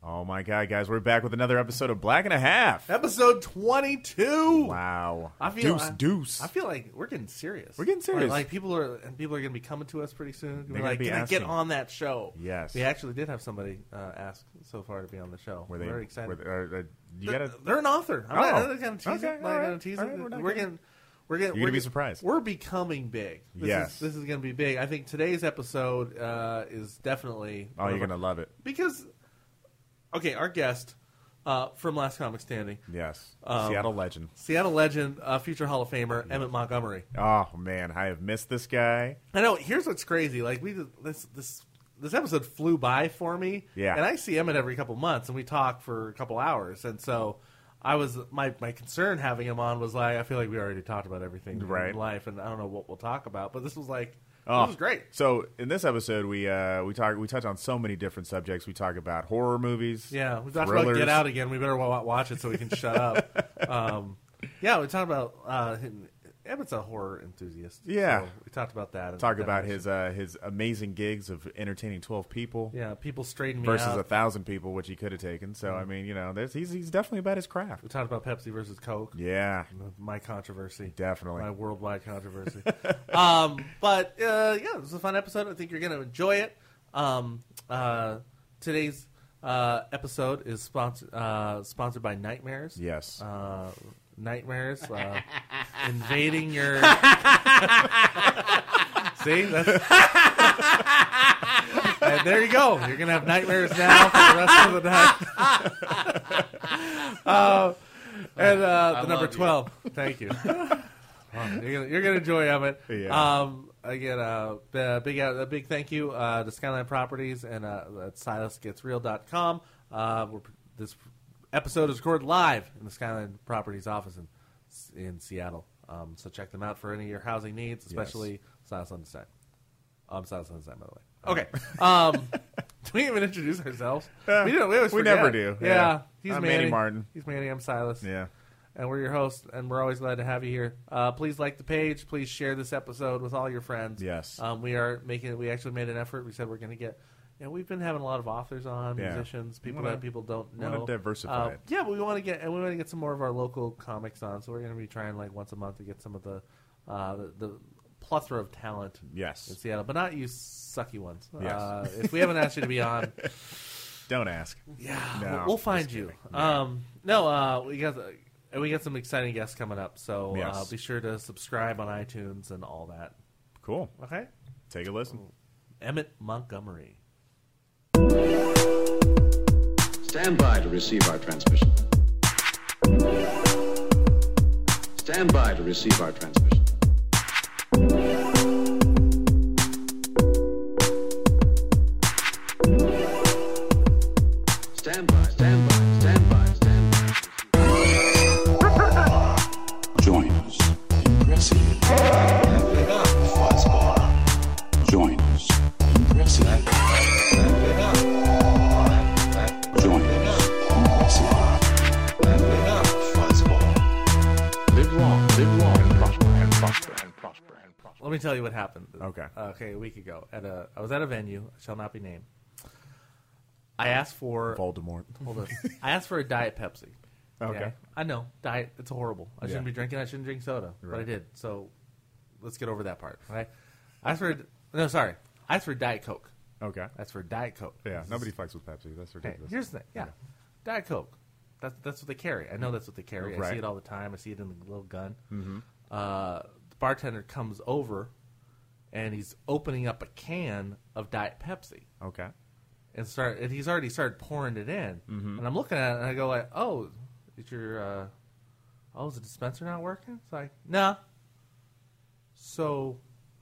Oh my God, guys, we're back with another episode of Black and a Half. Episode 22. Wow. Deuce. I feel like we're getting serious. We're getting serious. Like people are going to be coming to us pretty soon. We're like, be can I asking. get on that show? Yes. We actually did have somebody ask so far to be on the show. We're very excited. They're an author. I'm not going to tease it. All right. We're going to be surprised. We're becoming big. This is going to be big. I think today's episode is definitely. Oh, you're going to love it. Because, okay, our guest from Last Comic Standing. Yes. Seattle legend. Future Hall of Famer, Emmett Montgomery. Oh, man, I have missed this guy. I know. Here's what's crazy. Like, this episode flew by for me. Yeah. And I see Emmett every couple months, and we talk for a couple hours. And so my concern having him on was like, I feel like we already talked about everything in life, and I don't know what we'll talk about. But this was like, this was great. So in this episode, we touch on so many different subjects. We talk about horror movies. Yeah, we talked about Get Out again. We better watch it so we can shut up. Yeah, we talked about Emmett's a horror enthusiast. Yeah, so we talked about that. Talk about his amazing gigs of entertaining 12 people. Yeah, people straighten me versus out. 1,000 people, which he could have taken. So I mean, he's definitely about his craft. We talked about Pepsi versus Coke. Yeah, my controversy. Definitely my worldwide controversy. But it was a fun episode. I think you're going to enjoy it. Today's episode is sponsored by Nightmares. Yes. Nightmares invading your see that's and there you go, you're gonna have nightmares now for the rest of the night. And the number 12 thank you. You're gonna enjoy Emmett. Yeah. Again, a big thank you to Skyline Properties and at SilasGetsReal.com. This episode is recorded live in the Skyline Properties office in Seattle. So check them out for any of your housing needs, especially Silas on the Side. Silas on the Side, by the way. Okay. Do we even introduce ourselves? We don't. We always forget. Never do. Yeah. He's I'm Manny Martin. He's Manny. I'm Silas. Yeah. And we're your hosts, and we're always glad to have you here. Please like the page. Please share this episode with all your friends. Yes. We actually made an effort. We said we're going to get. We've been having a lot of authors on, musicians, people that people don't know. We want to diversify it. Yeah, but we want to get some more of our local comics on. So we're going to be trying like once a month to get some of the plethora of talent. Yes. In Seattle, but not you sucky ones. Yes. If we haven't asked you to be on, don't ask. Yeah, no, we'll find you. We got some exciting guests coming up. So be sure to subscribe on iTunes and all that. Cool. Okay. Take a listen. Emmett Montgomery. Stand by to receive our transmission. Stand by to receive our transmission. Stand by, stand by, stand by, stand by. Join us. Impressive. Fuzzball. Join us. Impressive. Join us. Impressive. Fuzzball. Live long and prosper and prosper and prosper and prosper. Let me tell you what happened. Okay. A week ago, I was at a venue, shall not be named. I asked for Voldemort. Hold on. I asked for a Diet Pepsi. Okay. I know, diet. It's horrible. I shouldn't be drinking. I shouldn't drink soda, but I did. So let's get over that part. Okay. I asked for a Diet Coke. Okay. That's for Diet Coke. Yeah. Nobody fucks with Pepsi. That's ridiculous. Here's the thing. Yeah. Diet Coke. That's what they carry. I know that's what they carry. Right. I see it all the time. I see it in the little gun. Mm-hmm. The bartender comes over, and he's opening up a can of Diet Pepsi. Okay. And he's already started pouring it in. Mm-hmm. And I'm looking at it, and I go like, oh, is the dispenser not working? It's like, nah. So,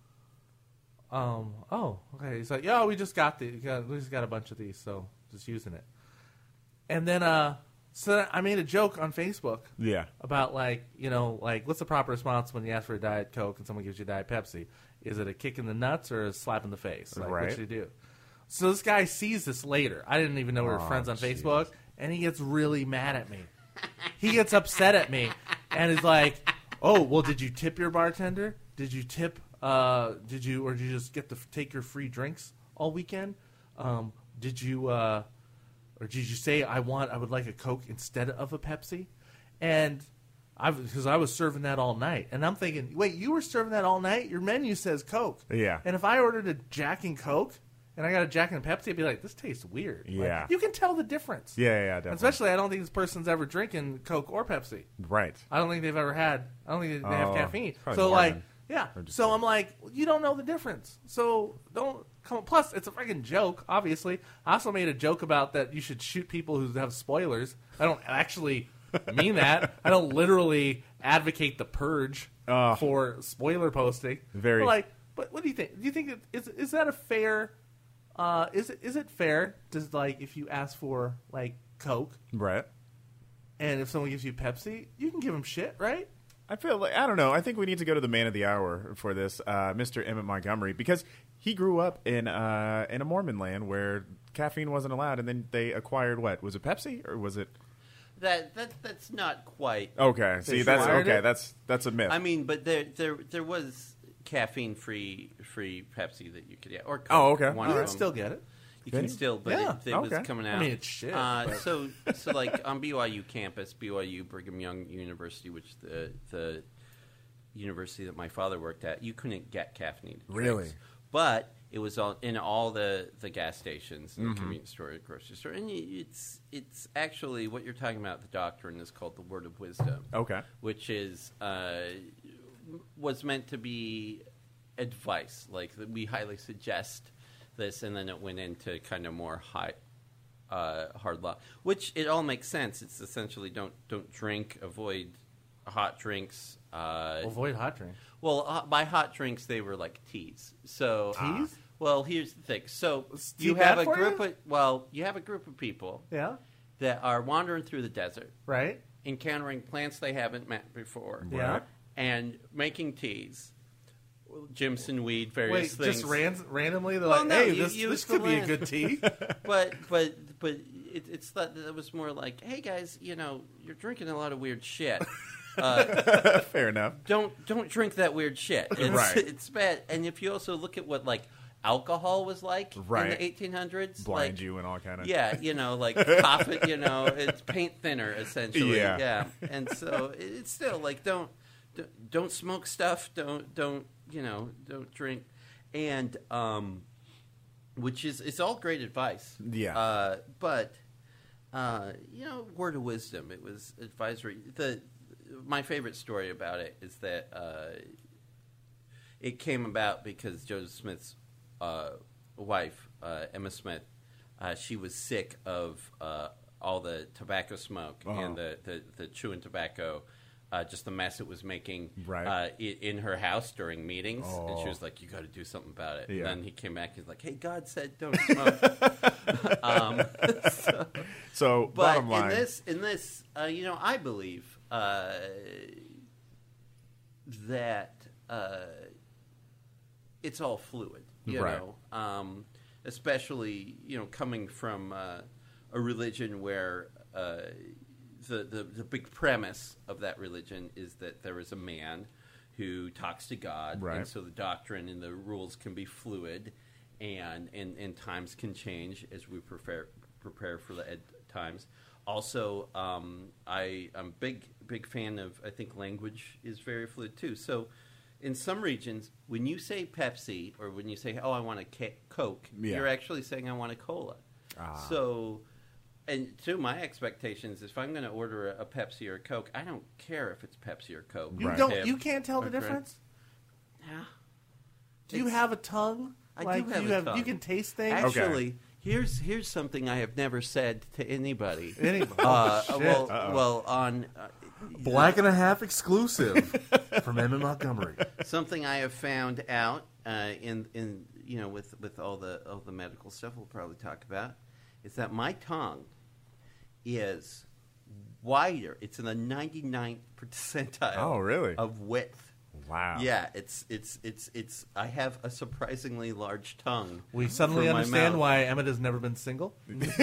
okay. He's like, yeah, we just got a bunch of these, so just using it. And then, so I made a joke on Facebook. Yeah. About what's the proper response when you ask for a Diet Coke and someone gives you Diet Pepsi? Is it a kick in the nuts or a slap in the face? Like, right. What should you do? So this guy sees this later. I didn't even know we were friends on Facebook, and he gets really mad at me. He gets upset at me, and is like, "Oh, well, did you tip your bartender? Did you tip? Or did you just get to take your free drinks all weekend? Did you or did you say I would like a Coke instead of a Pepsi? And because I was serving that all night, and I'm thinking, wait, you were serving that all night? Your menu says Coke. Yeah. And if I ordered a Jack and Coke, and I got a Jack and a Pepsi, I'd be like, this tastes weird. Yeah. Like, you can tell the difference. Yeah, definitely. Especially, I don't think this person's ever drinking Coke or Pepsi. Right. I don't think they've ever had. I don't think they have caffeine. probably So more like, than- yeah. or just- So I'm like, you don't know the difference. So don't come. Plus, it's a freaking joke. Obviously, I also made a joke about that you should shoot people who have spoilers. I don't actually mean that. I don't literally advocate the purge for spoiler posting. Very. But what do you think? Do you think is that a fair? Is it fair to like if you ask for like Coke Right. and if someone gives you Pepsi, you can give them shit, right? I feel like, I don't know. I think we need to go to the man of the hour for this, Mr. Emmett Montgomery, because he grew up in a Mormon land where caffeine wasn't allowed, and then they acquired what? Was it Pepsi or was it? That's not quite. Okay, see, that's acquired okay. it? That's a myth. I mean, but there was caffeine-free Pepsi that you could get, or Coke, Oh, okay. one You of can them. still get it. You can still, but Yeah. it Okay. was coming out. I mean, it's shit, but- So like on BYU campus, BYU Brigham Young University, which the university that my father worked at, you couldn't get caffeinated drinks. Really? But it was in all the gas stations, and the convenience store, grocery store, and it's actually what you're talking about. The doctrine is called the Word of Wisdom. Okay. Which is was meant to be advice, like we highly suggest this, and then it went into kind of more hard law, which it all makes sense. It's essentially don't drink, avoid hot drinks. Avoid hot drinks. Well, by hot drinks they were like teas. So Teas? Well, here's the thing. So tea you bad have a for group you? of you have a group of people Yeah. that are wandering through the desert, Right. encountering plants they haven't met before, Yeah. and making teas, Jimson weed, various Wait, things. just randomly, they're Well, like, no, hey, you this use could the be a land. good tea. but it's that it was more like, hey guys, you're drinking a lot of weird shit. Fair enough. Don't drink that weird shit. It's, Right. It's bad. And if you also look at what like alcohol was like Right. in the 1800s, Blind like, you and all kind of. yeah, like coffee, it's paint thinner essentially. Yeah. And so it's still like don't smoke stuff. Don't drink, and which is it's all great advice. Yeah. But word of wisdom. It was advisory. My favorite story about it is that it came about because Joseph Smith's wife, Emma Smith, she was sick of all the tobacco smoke and the chewing tobacco, just the mess it was making Right. in her house during meetings. And she Oh. was like, you got to do something about it. Yeah. And then he came back, he's like, hey, God said don't smoke. So, But bottom line. in this, I believe that it's all fluid. You Right. know, especially coming from a religion where the big premise of that religion is that there is a man who talks to God, Right. and so the doctrine and the rules can be fluid, and times can change as we prepare for the times. Also, I'm big fan of, I think language is very fluid too. So in some regions, when you say Pepsi or when you say, oh, I want a Coke, Yeah. you're actually saying I want a cola. So, and to my expectations, if I'm going to order a Pepsi or a Coke, I don't care if it's Pepsi or Coke. You Right. don't. You can't tell the Okay. difference. Yeah. Do you have a tongue? I do have a tongue. You can taste things. Actually, here's something I have never said to anybody. Anybody. Well, on Black and a Half exclusive from Emmett Montgomery. something I have found out in with all the medical stuff we'll probably talk about is that my tongue is wider. It's in the 99th percentile. Oh, really? Of width. Wow. Yeah, it's. I have a surprisingly large tongue. We suddenly for my understand mouth. why Emmett has never been single.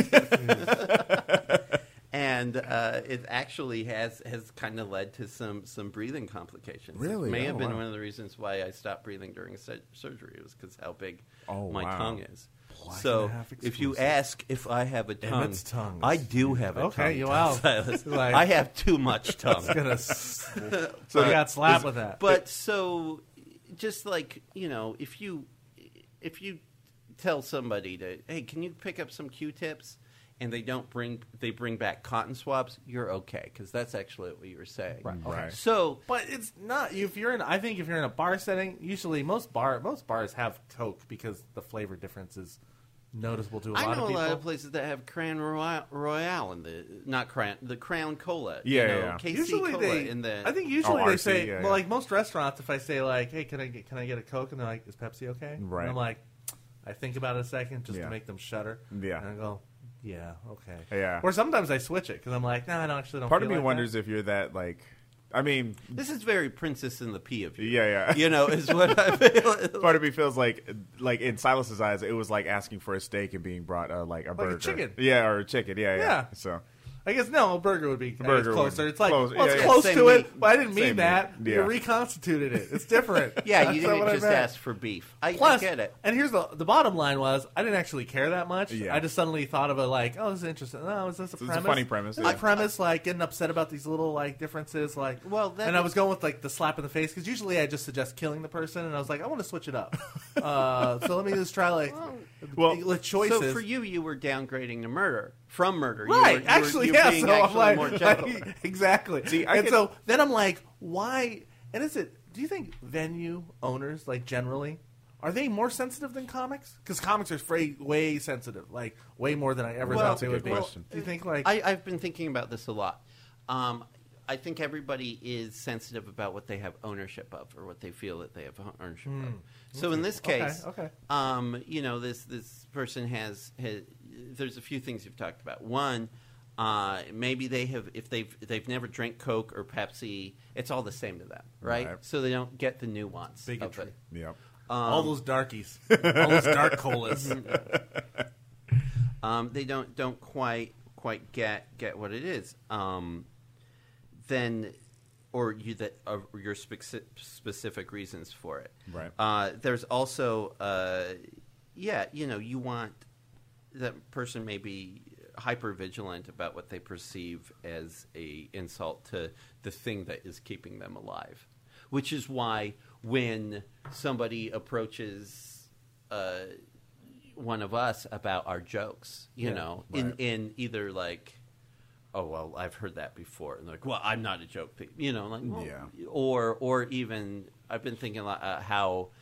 And it actually has kind of led to some breathing complications. Really? It may have Oh, been wow. one of the reasons why I stopped breathing during surgery. It was because how big Oh, my wow. tongue is. So and a half if you exclusive. ask if I have a tongue, Emmett's tongue. I do have a Okay, tongue. wow. Silas. Like- I have too much tongue. So you got slapped with that. But so, just like if you tell somebody to, hey, can you pick up some Q-tips, and they bring back cotton swabs, you're okay because that's actually what you were saying. Right. So, But it's not if you're in. I think if you're in a bar setting, usually most bars have Coke because the flavor difference is noticeable to a lot I of know a people. lot of places that have Crown Royale in the Crown Cola. Yeah. KC Usually Cola they. in the. I think usually they RC, say, yeah, well, yeah. like most restaurants, if I say like, "Hey, can I get a Coke?" and they're like, "Is Pepsi okay?" Right. And I'm like, I think about it a second just Yeah. to make them shudder. Yeah. And I go, yeah, okay. Yeah. Or sometimes I switch it because I'm like, no, I don't actually don't. Part of feel me like wonders if you're that like. I mean, This is very Princess and the Pea of you. yeah. Is what I feel. Part of me feels like in Silas's eyes, it was like asking for a steak and being brought like a burger, chicken. yeah, or a chicken, yeah. Yeah. So I guess no, a burger would be burger closer. would- It's like close, well, it's yeah, close same to meat. it, but I didn't mean Same that. meat, You yeah. reconstituted it. It's different. Yeah, you That's not didn't what I just meant. ask for beef. I Plus, get it. and here's the bottom line was I didn't actually care that much. Yeah. I just suddenly thought of it like, oh, this is interesting. No, is this a It's a premise? funny premise, Is this yeah. a premise like getting upset about these little like differences? Like, Well, that and I is- was going with like the slap in the face because usually I just suggest killing the person, and I was like, I want to switch it up. So let me just try like Well, with choices. So for you were downgrading to murder from murder. Right, actually, yeah. Being So I'm actually like, more gentle. exactly. See, I and could- so then I'm like, why? And is it? Do you think venue owners, like generally, are they more sensitive than comics? Because comics are way sensitive, like way more than I ever Well, thought they that's a would good be. question. Do you think like? I've been thinking about this a lot. I think everybody is sensitive about what they have ownership of or what they feel that they have ownership of. So in this case, Okay. this person has there's a few things you've talked about. One, maybe they have if they've never drank Coke or Pepsi, it's all the same to them, right? Right. So they don't get the nuance Bigotry. of it. Yep. all those darkies, all those dark colas. They don't quite get what it is. Then, or your specific reasons for it. Right. There's also, you want that person may be hyper vigilant about what they perceive as a insult to the thing that is keeping them alive, which is why when somebody approaches one of us about our jokes, right. in either like, oh well, I've heard that before, and they're like, well, I'm not a joke thief, like, well, Yeah. or even I've been thinking a lot, how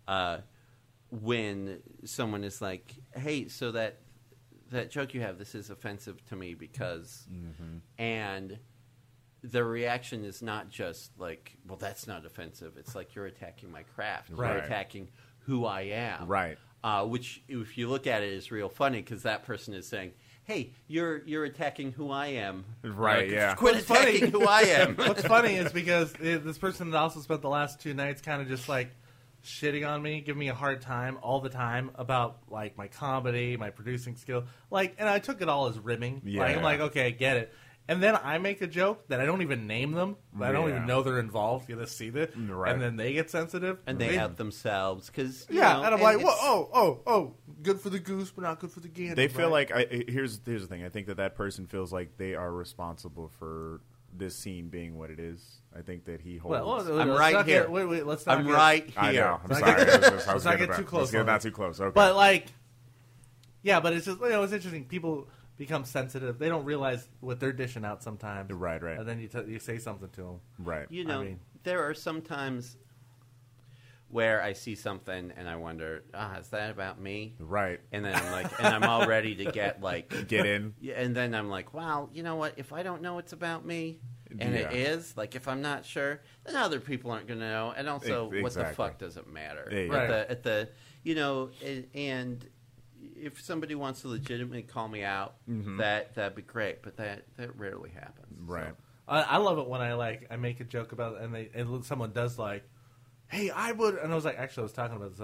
when someone is like, hey, so that joke you have, this is offensive to me because, and the reaction is not just like, well, that's not offensive. It's like you're attacking my craft, Right. you're attacking who I am, Right. Which, if you look at it, is real funny because that person is saying, "Hey, you're attacking who I am." Right, Like, yeah. Quit What's funny- attacking who I am. What's funny is because this person had also spent the last 2 nights kind of just like shitting on me, giving me a hard time all the time about like my comedy, my producing skill, like, and I took it all as rimming. Yeah. Like, I'm like, okay, I get it. And then I make a joke that I don't even name them. I don't Yeah. even know they're involved. You just see that, Right. and then they get sensitive, And they out themselves because yeah, and I'm like, it's- whoa, good for the goose, but not good for the gander. They feel right? like here's the thing. I think that person feels like they are responsible for this scene being what it is. I think that he holds. I'm let's right not here. Get, wait, let's not I'm get, right I here. know. I'm Let's sorry. not get- I was let's not getting get too about- close let's get on not it. too close. Okay. But like, yeah, but it's just it's interesting. People become sensitive. They don't realize what they're dishing out sometimes. Right. And then you say something to them. Right. You know, there are some times where I see something and I wonder, is that about me? Right. And then I'm like, and I'm all ready to get like, Get in. yeah, and then I'm like, wow, you know what? If I don't know it's about me, and Yeah. it is, like, if I'm not sure, then other people aren't going to know. And also, what the Exactly. fuck does it matter? Yeah, yeah. Right. At the and if somebody wants to legitimately call me out, that'd be great. But that rarely happens. Right. I love it when I make a joke about it and someone does like, hey, I would, and I was like, actually, I was talking about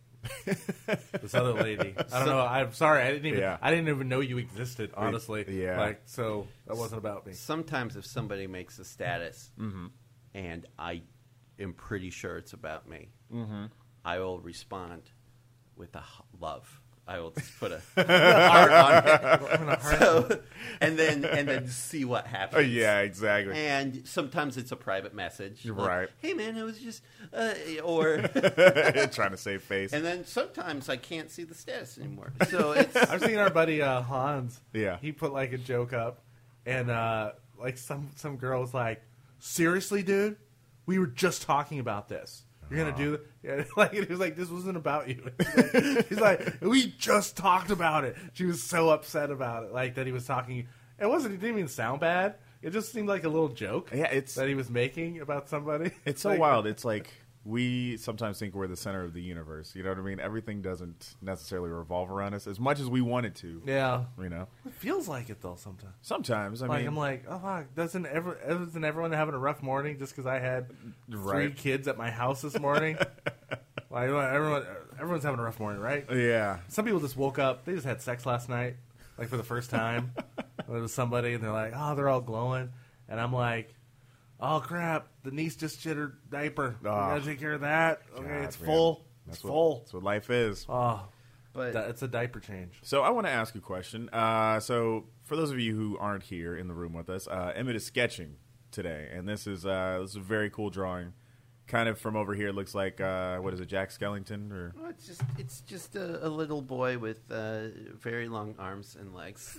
this other lady. I don't know. I'm sorry. I didn't even know you existed. Honestly. Yeah. Like, so that wasn't about me. Sometimes if somebody makes a status, and I am pretty sure it's about me, I will respond with love. I will just put a heart on it. So, and then see what happens. Yeah, exactly. And sometimes it's a private message, like, Right. hey man, it was just, or, Trying to save face. and then sometimes I can't see the status anymore. So it's I've seen our buddy Hans. Yeah. He put like a joke up, and like some girl was like, "Seriously, dude, we were just talking about this. You're gonna do yeah, like it was like this wasn't about you." He's like, "We just talked about it." She was so upset about it, like that he was talking. It didn't even sound bad. It just seemed like a little joke. Yeah, it's- that he was making about somebody. It's so Like, wild. It's like we sometimes think we're the center of the universe. You know what I mean? Everything doesn't necessarily revolve around us as much as we want it to. Yeah, You know? it feels like it though sometimes. Sometimes. I Like mean, I'm like, oh fuck, isn't everyone having a rough morning just because I had 3 Right. kids at my house this morning? Like everyone's having a rough morning, right? yeah. Some people just woke up, they just had sex last night, like for the first time. There was somebody, and they're like, oh, they're all glowing, and I'm like, oh crap, the niece just shit her diaper. We gotta take care of that. Okay, God, it's man. full. That's It's what, full. That's what life is. Oh, but it's a diaper change. So I want to ask a question. So for those of you who aren't here in the room with us, Emmett is sketching today, and this is a very cool drawing. Kind of from over here, it looks like what is it, Jack Skellington? Or well, it's just a little boy with very long arms and legs.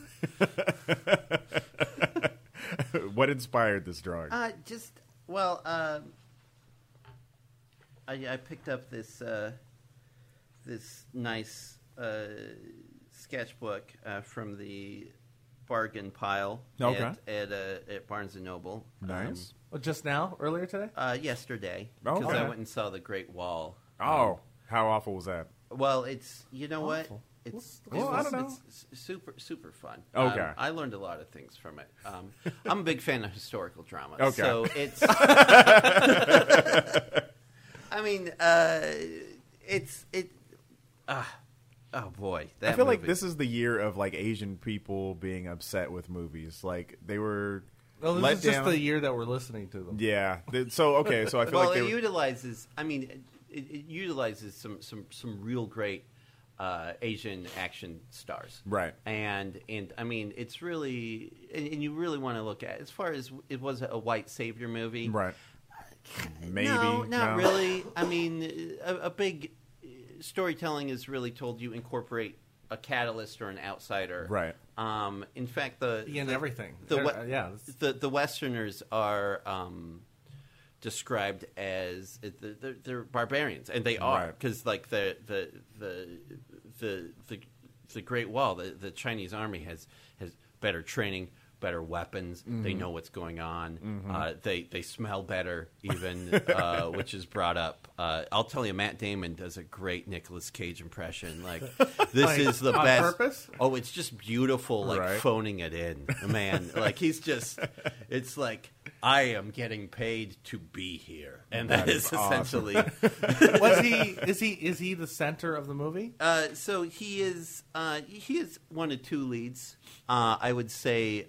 what inspired this drawing? I picked up this this nice sketchbook from the bargain pile Okay. at Barnes and Noble. Nice. Just now, earlier today. Yesterday, Oh, because I okay. went and saw the Great Wall. Oh, how awful was that? Well, it's what Awful. it's Well, I don't know. it's super fun. Okay. I learned a lot of things from it. I'm a big fan of historical drama. Okay. So it's. I mean, oh boy, that I feel like movie. this is the year of like Asian people being upset with movies. Like they were Well, this let is just down. the year that we're listening to them. Yeah. So okay. So I feel Well, like it they were, utilizes. I mean, it utilizes some real great Asian action stars, Right. And I mean, it's really, and you really want to look at as far as it was a white savior movie, right. Maybe No, not no? really. I mean, a big storytelling is really told you incorporate a catalyst or an outsider, Right. In fact, Everything. the Yeah. the Westerners are described as they're barbarians, and they are, Right. because like the Great Wall, the Chinese army has better training, better weapons. They know what's going on. They smell better, even, which is brought up. I'll tell you, Matt Damon does a great Nicolas Cage impression. Like, this Like, is the on best. purpose? Oh, it's just beautiful, like Right. phoning it in, man. Like he's just, it's like I am getting paid to be here, and that is awesome. essentially. Is he the center of the movie? So he is one of two leads. I would say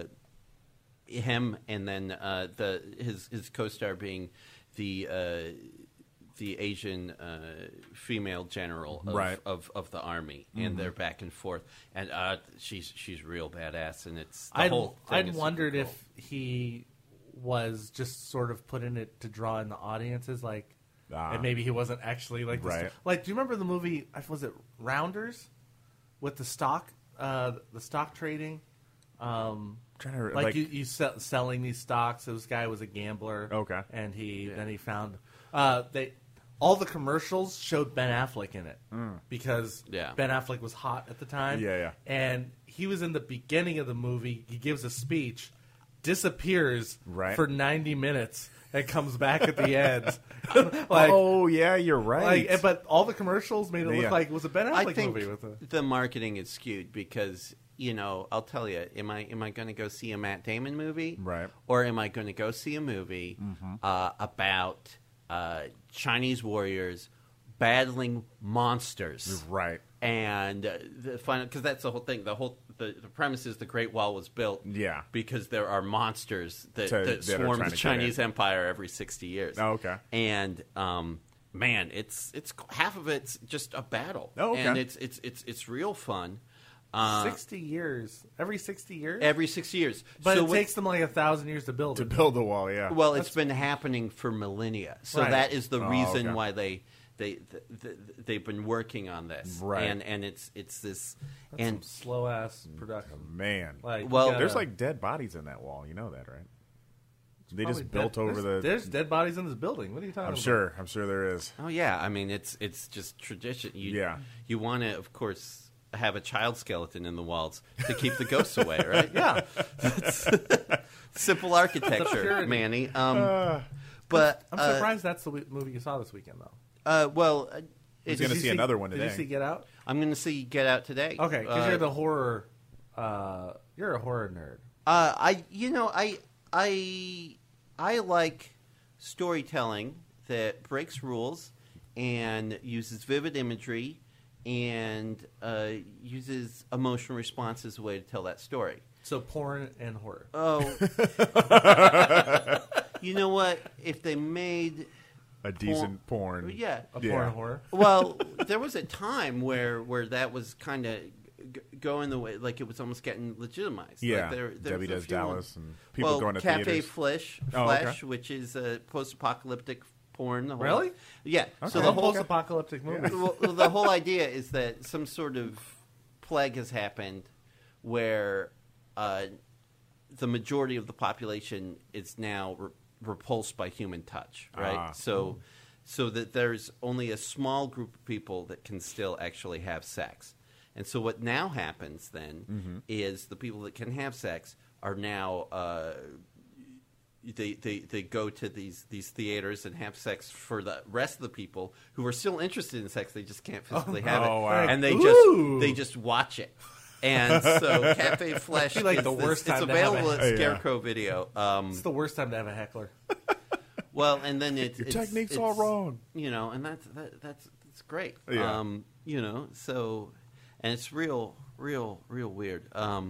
him, and then his co-star being the Asian female general of, Right. of the army, and they're back and forth, and she's real badass, and it's the whole thing I'd is wondered super if he was just sort of put in it to draw in the audiences, like, and maybe he wasn't actually like the Right. like. Do you remember the movie? Was it Rounders with the stock trading? Trying to Like you selling these stocks. This guy was a gambler. Okay. And then he found all the commercials showed Ben Affleck in it because Yeah. Ben Affleck was hot at the time. Yeah, yeah. And he was in the beginning of the movie. He gives a speech, disappears Right. for 90 minutes, and comes back at the end. like, oh yeah, you're right. but all the commercials made it Yeah. look like it was a Ben I Affleck think movie with a. the marketing is skewed because, I'll tell you, am I going to go see a Matt Damon movie, Right. or am I going to go see a movie about Chinese warriors battling monsters? right. And the final, because that's the whole thing. The premise is the Great Wall was built, Yeah. because there are monsters that That are swarm trying the to get Chinese in. Empire every 60 years. Oh, okay. And man, it's half of it's just a battle. Oh, okay. And it's real fun. 60 years. Every 60 years? Every 6 years. But So it what- takes them like 1,000 years to build To it. build the wall, yeah. Well, it's been happening for millennia, so Right. that is the Oh, reason okay. why they've been working on this, Right. And it's this, That's and some slow-ass production. Man. Like, Well, you gotta- There's like dead bodies in that wall. You know that, right? They probably just built dead- over there's, the. There's dead bodies in this building. What are you talking about? I'm sure there is. oh yeah, I mean it's just tradition. Yeah. You want to, of course, have a child skeleton in the walls to keep the ghosts away, right? Yeah. Simple architecture, Purity. Manny. But I'm surprised that's the movie you saw this weekend, though. well, He's it's, going to Did see you another one Did today. you see Get Out? I'm going to see Get Out today. Okay, because you're the horror. You're a horror nerd. I like storytelling that breaks rules and uses vivid imagery and uses emotional response as a way to tell that story. So porn and horror. Oh, you know what? If they made A decent porn. yeah. A Yeah. porn horror. Well, there was a time where that was kind of going the way, like it was almost getting legitimized. Yeah. Like there's Debbie a Does few Dallas and people going to Cafe theaters. Flesh, Oh, okay. which is a post-apocalyptic porn. The whole- Really? Yeah. So So the the whole post-apocalyptic movie. the whole idea is that some sort of plague has happened where the majority of the population is now repulsed by human touch, right? Ah. So that there's only a small group of people that can still actually have sex. And so what now happens then is the people that can have sex are now they go to these theaters and have sex for the rest of the people who are still interested in sex. They just can't physically have it, Oh, wow. and Ooh. they just watch it. And so Cafe Flesh Be like is the worst it's time to have available a- at Yeah. Scarecrow Video. It's the worst time to have a heckler. Well, and then Your technique's all wrong. You know, and that's great. Yeah. You know, so and it's real weird.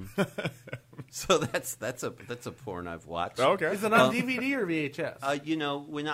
So that's a porn I've watched. Okay. Is it on DVD or VHS? You know, when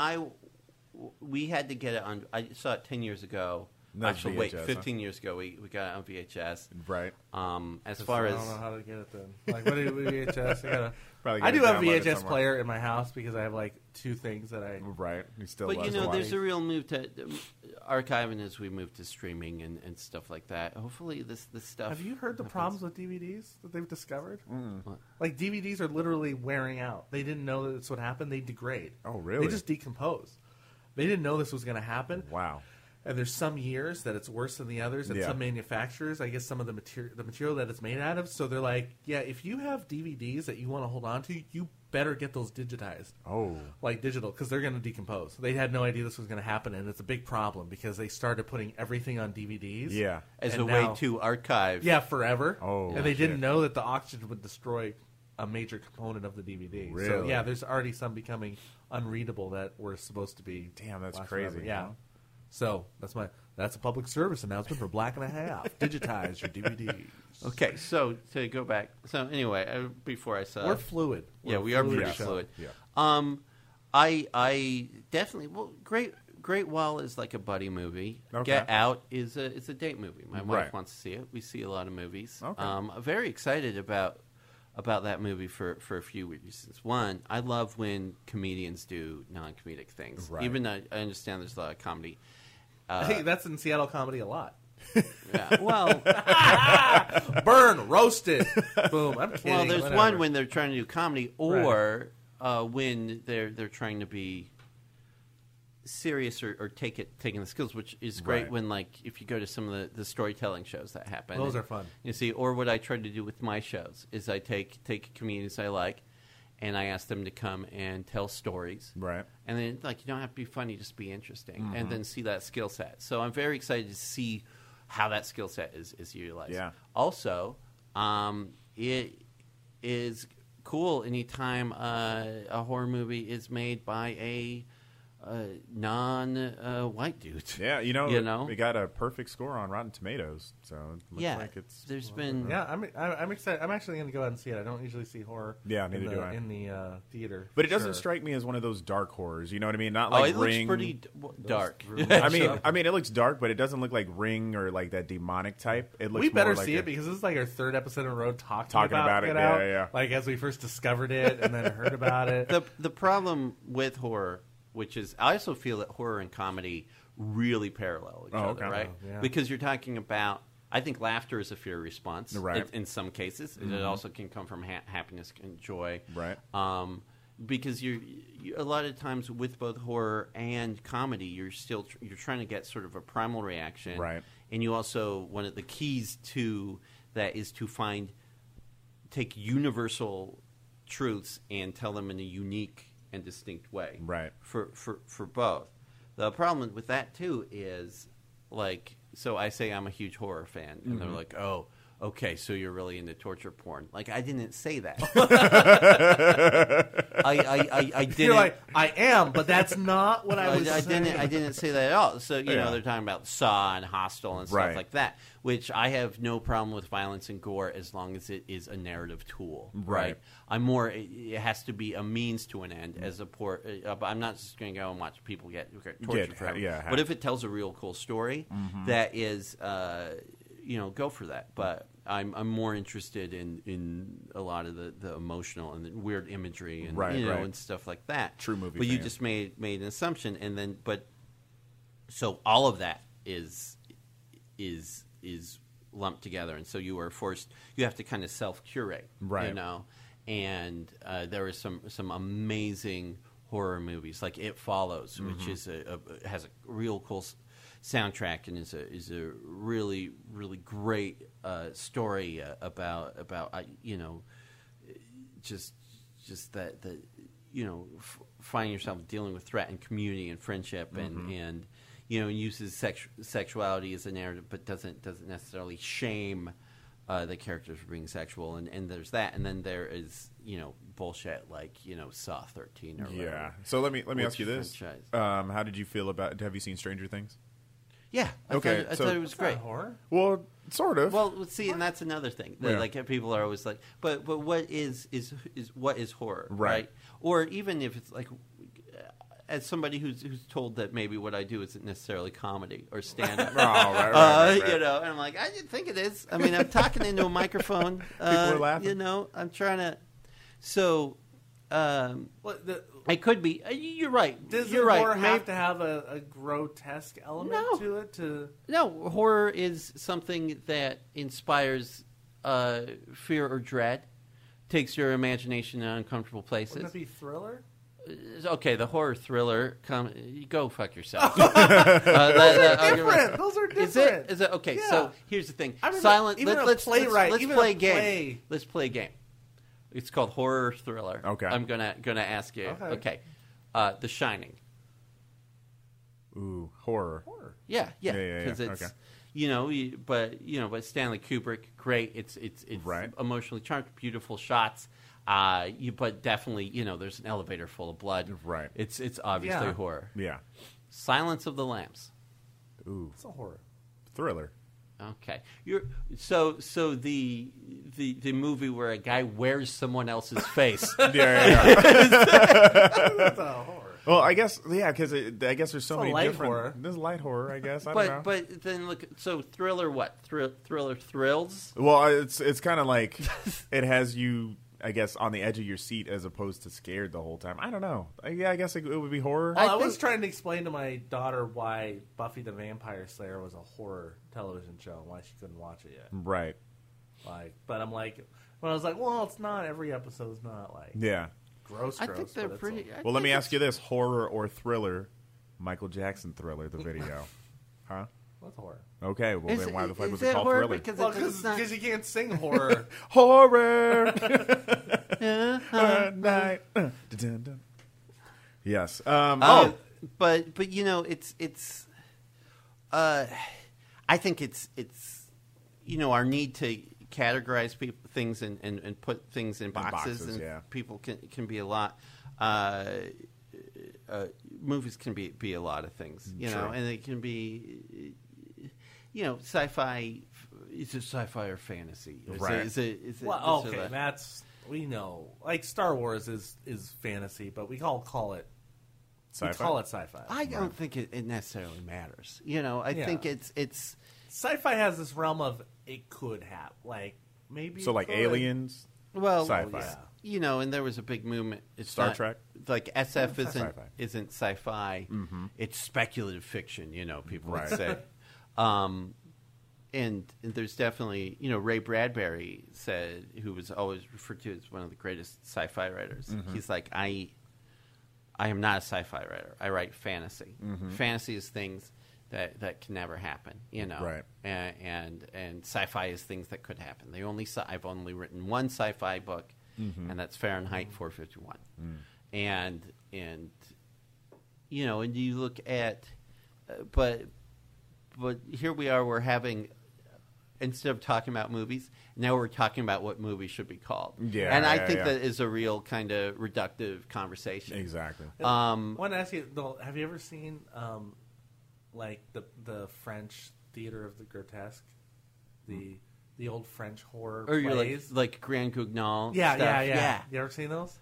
we had to get it on. I saw it 10 years ago. That's Actually, VHS, wait, huh? 15 years ago we got it on VHS. Right. As far I as don't know how to get it then. Like, what do VHS? Probably I gotta do have a download it VHS somewhere. player in my house because I have like two things that I. Right. He still but loves you know, watching. there's a real move to archiving as we move to streaming and stuff like that. Hopefully, this stuff. Have you heard the happens. problems with DVDs that they've discovered? What? Like DVDs are literally wearing out. They didn't know that this would happen. They degrade. Oh, really? They just decompose. They didn't know this was going to happen. Wow. And there's some years that it's worse than the others, and Yeah. some manufacturers, I guess, some of the material that it's made out of. So they're like, yeah, if you have DVDs that you want to hold on to, you better get those digitized, Oh. like digital, because they're going to decompose. They had no idea this was going to happen, and it's a big problem because they started putting everything on DVDs. Yeah. as And a now- way to archive? Yeah, forever. Oh, and they shit. didn't know that the oxygen would destroy a major component of the DVD. So Really? yeah, there's already some becoming unreadable that were supposed to be. Damn, that's last crazy. forever. Yeah. So that's a public service announcement for Black and a Half. Digitize your DVDs. Okay, so to go back. So anyway, before I saw, We're fluid. yeah, We're we are fluid pretty show. fluid. Yeah. I definitely Great Wall is like a buddy movie. Okay. Get Out is a date movie. My wife Right. wants to see it. We see a lot of movies. Okay. I'm very excited about that movie for a few reasons. One, I love when comedians do non-comedic things. Right. Even though I understand there's a lot of comedy. Hey, that's in Seattle comedy a lot. Yeah, well, Burn, roasted, boom. I'm kidding. well, there's whatever. one when they're trying to do comedy, or when they're trying to be serious or taking the skills, which is great Right. when, like, if you go to some of the storytelling shows that happen. Those are fun. You see, or what I try to do with my shows is I take comedians I like, and I ask them to come and tell stories. Right. And then, like, you don't have to be funny, just be interesting, Mm-hmm. and then see that skill set. So I'm very excited to see how that skill set is utilized. Yeah. Also, it is cool anytime a horror movie is made by non-white dudes. Yeah, You know? we got a perfect score on Rotten Tomatoes, so it looks Yeah, like it's there's been Yeah, I'm excited. I'm actually going to go out and see it. I don't usually see horror. Yeah, neither do I. In the theater, But it doesn't Sure. strike me as one of those dark horrors. You know what I mean? Not oh, like it Ring. looks pretty dark. I mean, it looks dark, but it doesn't look like Ring or like that demonic type. It looks. We better more like see it because this is like our third episode in a row Talking about it, Get yeah, Out. yeah. Like as we first discovered it and then heard about it. The problem with horror, which is, I also feel that horror and comedy really parallel each other, okay. right? Oh, yeah. Because you're talking about, I think laughter is a fear response, Right. in some cases. It also can come from happiness and joy, Right. Because you a lot of times with both horror and comedy, you're trying to get sort of a primal reaction, Right. And you also, one of the keys to that is to take universal truths and tell them in a unique and distinct way, Right. For both. The problem with that too is, like, so I say I'm a huge horror fan, and they're like, "Oh, okay, so you're really into torture porn." Like, I didn't say that. I didn't. You're like, I am, but that's not what I was saying. I didn't say that at all. So you Yeah. know, they're talking about Saw and Hostel and stuff Right. like that, which I have no problem with violence and gore as long as it is a narrative tool. Right. I'm more. It has to be a means to an end as a port. I'm not just going to go and watch people get tortured forever. yeah. But if it tells a real cool story, that is, go for that. But I'm more interested in a lot of the emotional and the weird imagery and Right, right. and stuff like that. True movie But you fan. just made an assumption, and then so all of that is lumped together, and so you are forced. You have to kind of self curate, Right. You know, and there are some amazing horror movies like It Follows, which is has a real cool soundtrack and is a really really great story about just that finding yourself dealing with threat and community and friendship and uses sexuality as a narrative but doesn't necessarily shame the characters for being sexual and there's that, and then there is bullshit like Saw 13 or whatever. Yeah. So let me Which ask you this: franchise? how did you feel about? Have you seen Stranger Things? Yeah, I Okay, thought so- it was It's great. not horror. Well, sort of. Well, see, and that's another thing. That, Yeah. Like people are always like, but what is what is horror, Right. Or even if it's like, as somebody who's told that maybe what I do isn't necessarily comedy or stand up. Oh, right. And I'm like, I didn't think it is. I mean, I'm talking into a microphone. People are laughing. I'm trying to. So, I could be. You're right. Does you're the right. horror Maybe- have to have a grotesque element No. to it? No, horror is something that inspires fear or dread, takes your imagination to uncomfortable places. Wouldn't it be thriller? Okay, the horror thriller. Go fuck yourself. Different. Those are different. Is it? Is it? Okay, Yeah. so here's the thing. I remember Silent. even a Let's playwright, let's even play a a game. play. Let's play a game. It's called horror thriller. Okay. I'm gonna ask you. Okay. The Shining. Ooh, horror. Yeah. Yeah, Because okay. it's but Stanley Kubrick, great. It's Right. emotionally charmed, beautiful shots. But definitely, there's an elevator full of blood. Right. It's obviously Yeah. horror. Yeah. Silence of the Lambs. Ooh, It's a horror. thriller. Okay. So the movie where a guy wears someone else's face. Yeah. It's a horror. Well, I guess because I guess there's so It's a many light different. horror. There's light horror, I guess. I don't know. But then look. So thriller, what? Thriller thrills. Well, it's kind of like it has you, I guess, on the edge of your seat as opposed to scared the whole time. I don't know. Yeah, I guess it would be horror. Well, I think- was trying to explain to my daughter why Buffy the Vampire Slayer was a horror television show and why she couldn't watch it yet. Right. But I'm like, when I was like, well, it's not every episode's not like Yeah. gross. I think they're but it's pretty. a- I Well, let think me it's- ask you this: horror or thriller? Michael Jackson Thriller, the video. Huh? What's horror? Okay. Well, Is then why the fuck is was it called horror? Thriller? Because Well, it's not. because you can't sing horror. Horror. Night. Dun-dun-dun. Yes. But it's. I think it's our need to categorize things and put things in boxes, boxes, and yeah. people can be a lot. movies can be a lot of things, you True. know, and it can be, you know, sci-fi. Is it sci-fi or fantasy? Right. Is it Well, this or okay, that? that's we know. Like Star Wars is fantasy, but we call it Sci-fi? We call it sci-fi. I don't think it necessarily matters. You know, I Yeah. think it's Sci-fi has this realm of it could happen, like maybe So it like could. Aliens. well, Sci-fi. Yeah. You know, and there was a big movement. It's Star not- Trek? like SF Sci-fi. isn't sci-fi. It's speculative fiction. You know, people Right. would say. And there's definitely, you know, Ray Bradbury said, who was always referred to as one of the greatest sci-fi writers. Mm-hmm. He's like, I am not a sci-fi writer. I write fantasy. Mm-hmm. Fantasy is things that can never happen, you know. Right. And sci-fi is things that could happen. I've only written one sci-fi book, Mm-hmm. and that's Fahrenheit 451. Mm. And you know, and you look at, but here we are. We're having, instead of talking about movies, now we're talking about what movies should be called. Yeah, and I yeah, think yeah. that is a real kind of reductive conversation. Exactly. I want to ask you, though, have you ever seen like the French theater of the grotesque, the old French horror Or you're plays? like Grand Guignol. yeah, stuff. yeah. You ever seen those?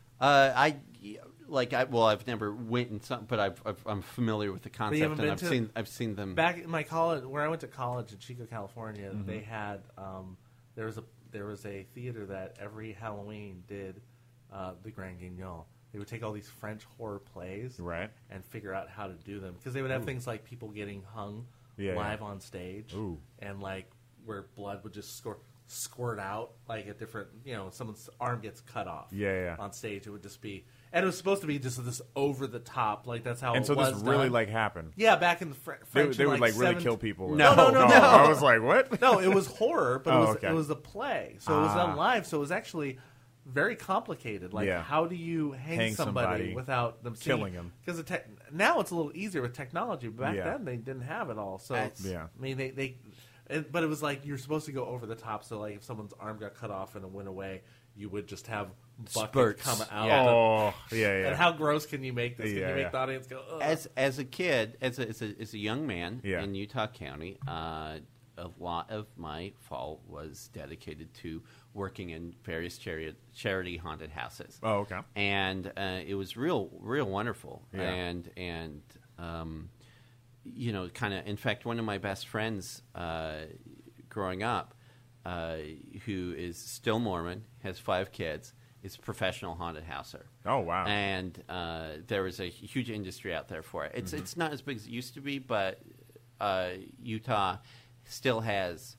I've never went in some, but I'm familiar with the But you haven't concept, and been to- I've seen them. Back in my college, where I went to college in Chico, California, Mm-hmm. they had there was a theater that every Halloween did the Grand Guignol. They would take all these French horror plays, Right. and figure out how to do them because they would have things like people getting hung Yeah, live yeah. on stage, Ooh. and like where blood would just squirt out like at different, you know, someone's arm gets cut off. Yeah, yeah. On stage, it would just be, and it was supposed to be just this over the top, like that's how And it so was this really done. like happened. Yeah, back in the French, They would like really 17 kill people. No, no. I was like, what? No, it was horror, but Oh, okay. it was a play, so it was Ah. done live. So it was actually very complicated. Like, Yeah. how do you hang somebody without them killing him? Because now it's a little easier with technology, but back Yeah. then they didn't have it all. So That's- I mean, but it was like you're supposed to go over the top. So like if someone's arm got cut off and it went away, you would just have buckets Spurts. come out. Yeah. Oh, yeah, yeah. And how gross can you make this? Can Yeah, you make yeah. the audience go? Ugh. As a kid, as a young man Yeah. in Utah County, a lot of my fall was dedicated to working in various charity haunted houses. Oh, okay. And it was real wonderful. Yeah. And you know, kind of. In fact, one of my best friends growing up, who is still Mormon, has 5 kids, is a professional haunted houser. Oh, wow. And there is a huge industry out there for it. It's not as big as it used to be, but Utah still has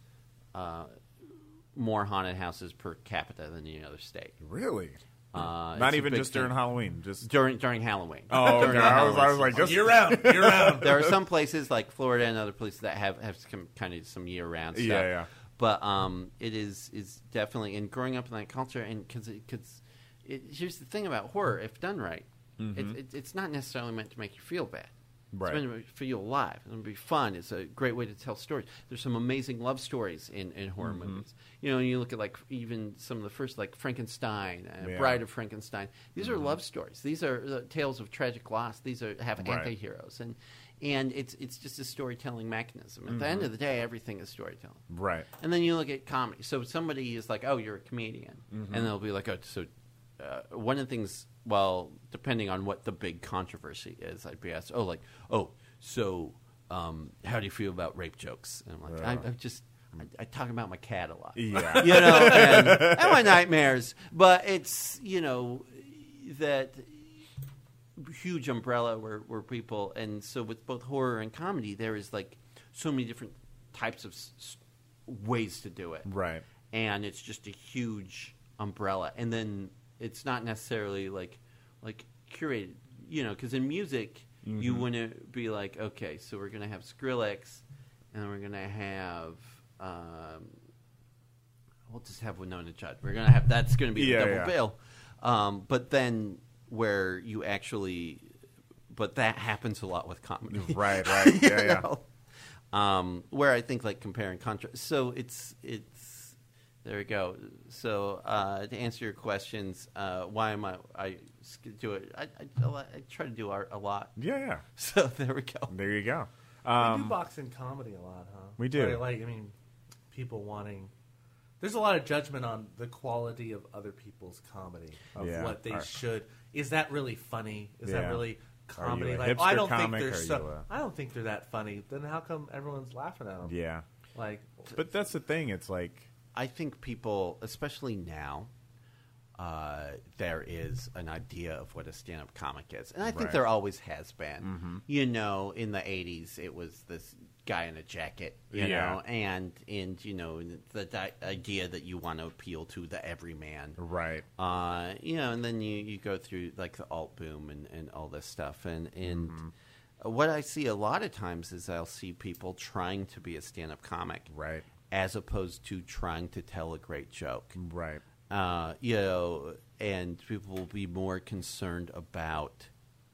more haunted houses per capita than any other state. Really? Not Not even just during Halloween. Just during Halloween. oh, okay. During the I was Halloween like, just year round. there are some places like Florida and other places that have some kind of some year round stuff. Yeah, yeah. But it is definitely, and growing up in that culture, and because here's the thing about horror: if done right, it's not necessarily meant to make you feel bad. Right. It's meant to feel alive. It's meant to be fun. It's a great way to tell stories. There's some amazing love stories in horror movies. You know, you look at like even some of the first, like Frankenstein, Yeah. Bride of Frankenstein. These are love stories. These are tales of tragic loss. These have Right. anti-heroes, and it's just a storytelling mechanism. At the end of the day, everything is storytelling. right. And then you look at comedy. So somebody is like, "Oh, you're a comedian," and they'll be like, "Oh, so." One of the things, well, depending on what the big controversy is, I'd be asked, so how do you feel about rape jokes? And I'm like, I talk about my cat a lot. Yeah. You know, and my nightmares. But it's, you know, that huge umbrella where people, and so with both horror and comedy, there is like so many different types of ways to do it. Right. And it's just a huge umbrella. And then it's not necessarily like curated, you know, because in music, you wouldn't be like, okay, so we're going to have Skrillex, and we're going to have, we'll just have Winona Judd. We're going to have, that's going to be the Yeah, double yeah. bill. But then where you actually, but that happens a lot with comedy. Right, right. You Yeah, yeah. know? Where I think like compare and contrast. So it's There we go. So to answer your questions, why am I do it? I try to do art a lot. Yeah. So there we go. There you go. We do boxing comedy a lot, huh? We do. Like, I mean, people wanting. There's a lot of judgment on the quality of other people's comedy of Yeah. what they Are- should. Is that really funny? Is Yeah. that really comedy? a Like, hipster I don't comic? think Are they're you so. a- I don't think they're that funny. Then how come everyone's laughing at them? Yeah. Like, But that's the thing. It's like, I think people, especially now, there is an idea of what a stand-up comic is, and I think Right. there always has been. You know, in the '80s, it was this guy in a jacket, you Yeah. know, and you know the idea that you want to appeal to the everyman, right. you know, and then you go through like the alt boom and all this stuff, and what I see a lot of times is I'll see people trying to be a stand-up comic, Right. as opposed to trying to tell a great joke. Right. You know, and people will be more concerned about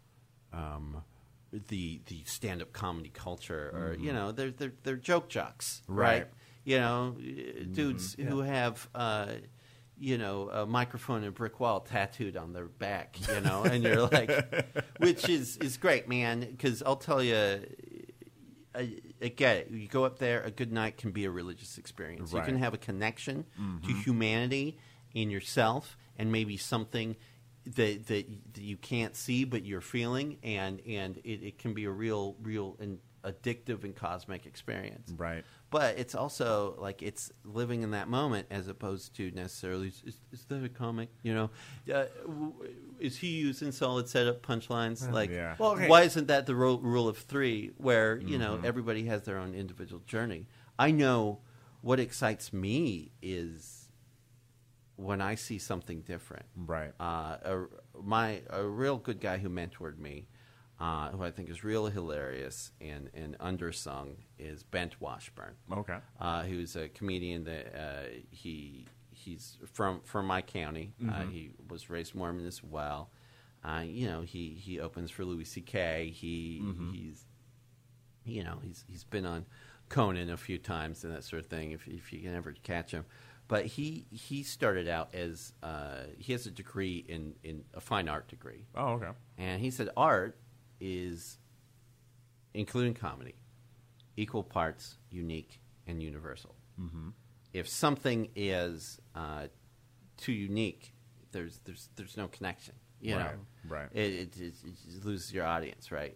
the stand-up comedy culture, or you know, they're joke jocks, right? Right. You know, dudes who have you know, a microphone and a brick wall tattooed on their back, you know, and you're like, which is great, man, because I'll tell you. I get it. You go up there, a good night can be a religious experience. You Right. can have a connection to humanity in yourself, and maybe something that you can't see but you're feeling, and it can be a real and addictive and cosmic experience. Right. But it's also like it's living in that moment as opposed to necessarily is that a comic? You know, is he using solid setup punchlines? Like, Yeah. Well, okay. why isn't that the rule of three, where you know everybody has their own individual journey? I know what excites me is when I see something different. Right. A real good guy who mentored me, who I think is real hilarious and undersung, is Bent Washburn. Okay. Who's a comedian that he's from my county. He was raised Mormon as well. You know, he opens for Louis C.K. He's you know, he's been on Conan a few times and that sort of thing, if you can ever catch him. But he started out as he has a degree in a fine art degree. Oh, okay. And he said art is, including comedy, equal parts unique and universal. Mm-hmm. If something is too unique, there's no connection. You know, Right. it loses your audience, right?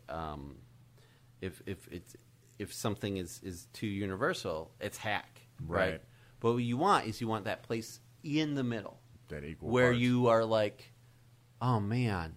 If something is too universal, it's hack, right? Right. But what you want that place in the middle, That equal where parts. you are like, oh man,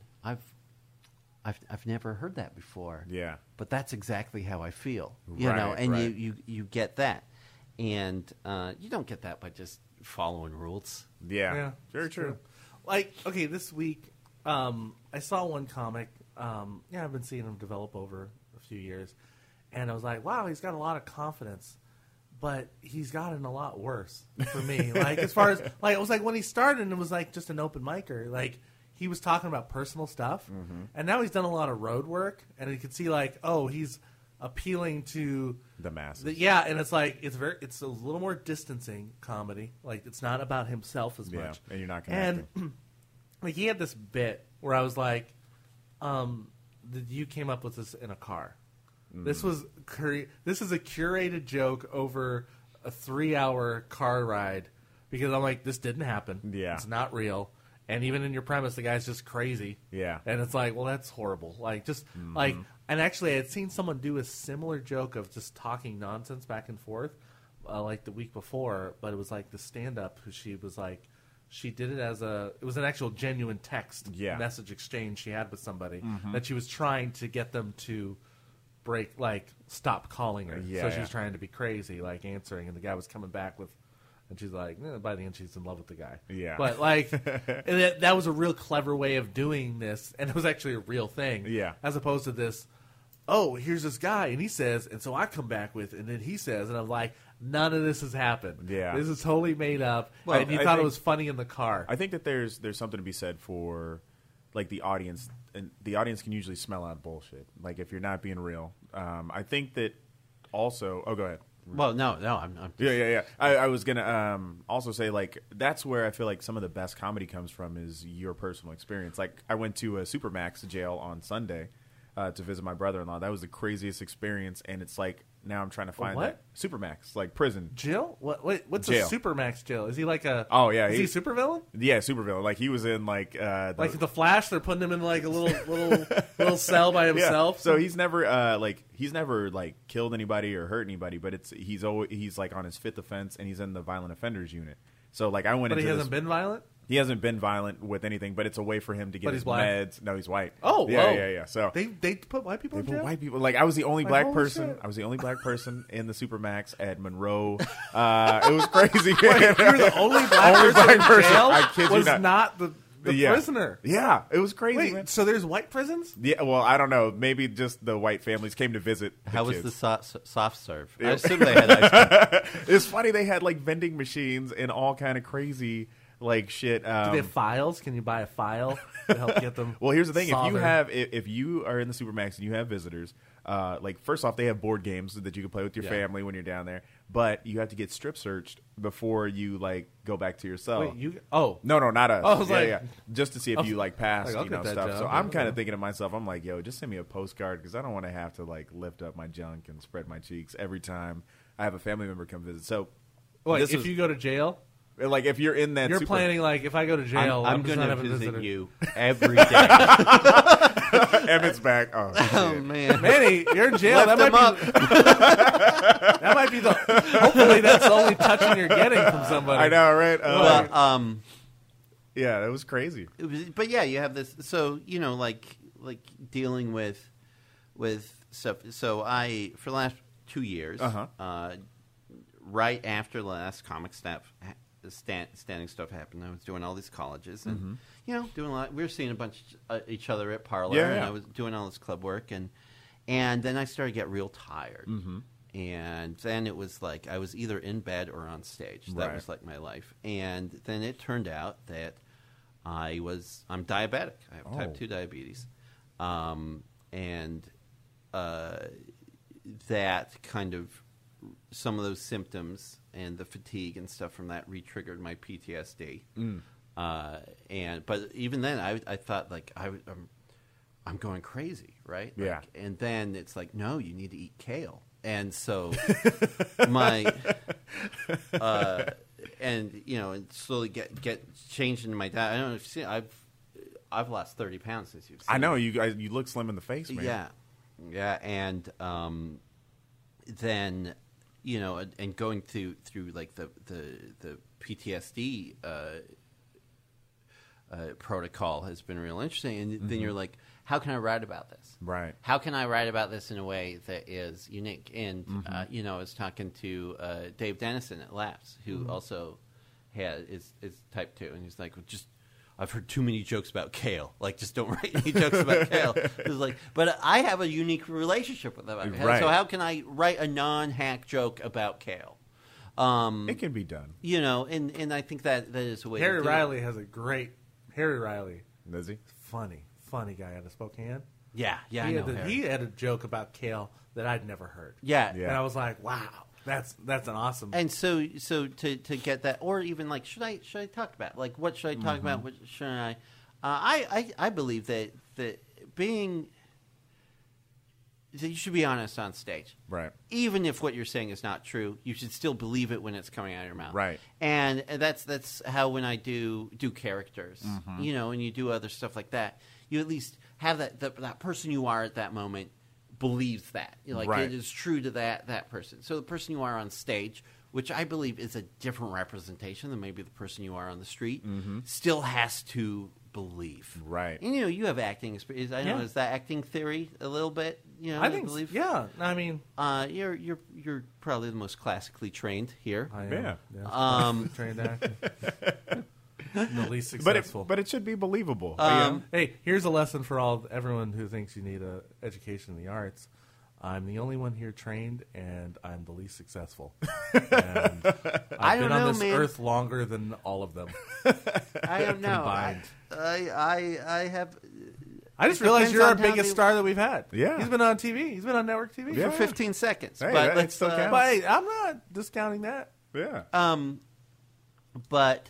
I've never heard that before. Yeah. But that's exactly how I feel. You Right, know, and right. you get that. And you don't get that by just following rules. Yeah. Very it's true. Like, okay, this week, I saw one comic. I've been seeing him develop over a few years, and I was like, wow, he's got a lot of confidence, but he's gotten a lot worse for me. Like, as far as like, it was like when he started, and it was like just an open micer. Like, he was talking about personal stuff, and now he's done a lot of road work, and you could see like, oh, he's appealing to The masses. yeah, and it's like it's a little more distancing comedy. Like, it's not about himself as Yeah, much, and you're not and connecting. like, he had this bit where I was like, you came up with this in a car. This is a curated joke over a 3-hour car ride, because I'm like, this didn't happen. Yeah. It's not real. And even in your premise, the guy's just crazy. Yeah. And it's like, well, that's horrible. Like, just like, and actually, I had seen someone do a similar joke of just talking nonsense back and forth, like the week before, but it was like the stand-up who she was like, she did it as it was an actual genuine text message exchange she had with somebody that she was trying to get them to stop calling her. Yeah, So she yeah. was trying to be crazy, like answering, and the guy was coming back with, and she's like, by the end, she's in love with the guy. Yeah. But like, and that was a real clever way of doing this, and it was actually a real thing. Yeah. As opposed to this, oh, here's this guy, and he says, and so I come back with, and then he says, and I'm like, none of this has happened. Yeah. This is totally made up. Well, and you I thought it think- was funny in the car. I think that there's something to be said for like the audience, and the audience can usually smell out bullshit. Like if you're not being real. I think that also. Oh, go ahead. Well, no, I'm Yeah. I was gonna also say like that's where I feel like some of the best comedy comes from is your personal experience. Like I went to a Supermax jail on Sunday to visit my brother-in-law. That was the craziest experience, and it's like now I'm trying to find what? that Supermax, like prison. Jill? What's Jail. a Supermax Jill? Is he like a? Oh, yeah, is he a supervillain? Yeah, supervillain. Like he was in like Like the Flash, they're putting him in like a little cell by himself. Yeah. So he's never like killed anybody or hurt anybody, but he's like on his 5th offense and he's in the violent offenders unit. So like I went but into he hasn't been violent. He hasn't been violent with anything, but it's a way for him to get But his he's black? meds. No, he's white. Oh, yeah, whoa. yeah. So They put white people in they put jail. white people. Like I was the only Like, black holy person. shit. I was the only black person in the Supermax at Monroe. It was crazy. You're the only black person in jail. I kid you was not. the Yeah. prisoner. Yeah, it was crazy. Wait, man. so there's white prisons? Yeah, well, I don't know. Maybe just the white families came to visit. How was kids. the soft serve? I assume they had ice cream. It's funny they had like vending machines and all kind of crazy like shit. Do they have files? Can you buy a file to help get them? Well, here's the thing: solvent? if you are in the Supermax and you have visitors, like first off, they have board games that you can play with your Yeah. family when you're down there. But you have to get strip searched before you like go back to your cell. Wait, you? Oh, No, not us. I was yeah, like- yeah. Just to see if you like passed, like, I'll get that stuff. job. So I'm kind Yeah. of thinking to myself, I'm like, yo, just send me a postcard because I don't want to have to like lift up my junk and spread my cheeks every time I have a family member come visit. So, wait. this If was- you go to jail, like if you're in that, you're planning like if I go to jail, I'm just going not to having a visit visitor. you every day. Emmett's back. Oh, Oh shit. man, Manny, you're in jail. Lift That him up. that might be the. Hopefully, that's the only touching you're getting from somebody. I know, right? Well, yeah, that was crazy. but yeah, you have this. So like dealing with stuff. So I for the last 2 years, right after the last comic standing stuff happened, I was doing all these colleges and doing a lot. We were seeing a bunch each other at Parlor, Yeah, and yeah. I was doing all this club work, and then I started to get real tired. And then it was like I was either in bed or on stage. That Right. was like my life. And then it turned out that I'm diabetic. I have type 2 diabetes. And that kind of some of those symptoms and the fatigue and stuff from that re-triggered my PTSD. But even then, I thought like I'm going crazy, right? Yeah. Like, and then it's like, no, you need to eat kale. And so my and slowly get changed into my diet. I don't know if you've seen. I've lost 30 pounds since you've seen. I know me. you guys. You look slim in the face, man. Yeah, and then and going through like the PTSD protocol has been real interesting. And then you're like, how can I write about this? Right. How can I write about this in a way that is unique? And I was talking to Dave Dennison at Laughs, who also is type 2, and he's like, I've heard too many jokes about kale. Like, just don't write any jokes about kale. It was like, but I have a unique relationship with that. Right. So how can I write a non-hack joke about kale? It can be done. And I think that is a way. Harry to do Riley has a great. Harry Riley, Does he? funny guy out of Spokane. It. Yeah, I he know. had, Harry. he had a joke about kale that I'd never heard. Yeah. And I was like, wow, that's an awesome. And so to get that, or even like, should I talk about, like, what should I talk about? What should I? I believe that being that you should be honest on stage, Right. even if what you're saying is not true. You should still believe it when it's coming out of your mouth, Right. And that's how when I do characters, and you do other stuff like that, you at least have that person you are at that moment believes that, like, Right. it is true to that person. So the person you are on stage, which I believe is a different representation than maybe the person you are on the street, still has to believe. Right. And you have acting experience. I know, Yeah. is that acting theory a little bit? I think, believe. yeah. I mean, You're probably the most classically trained here. I Yeah. am. Trained actor. The least successful. But it should be believable. Hey, here's a lesson for everyone who thinks you need an education in the arts. I'm the only one here trained, and I'm the least successful. And I've been on this earth longer than all of them. I don't know. Combined. I have. I just It realized depends you're our on how biggest they- star that we've had. Yeah. He's been on TV. He's been on network TV. Yeah. For 15 seconds. Hey, but that let's still counts. But hey, I'm not discounting that. Yeah. But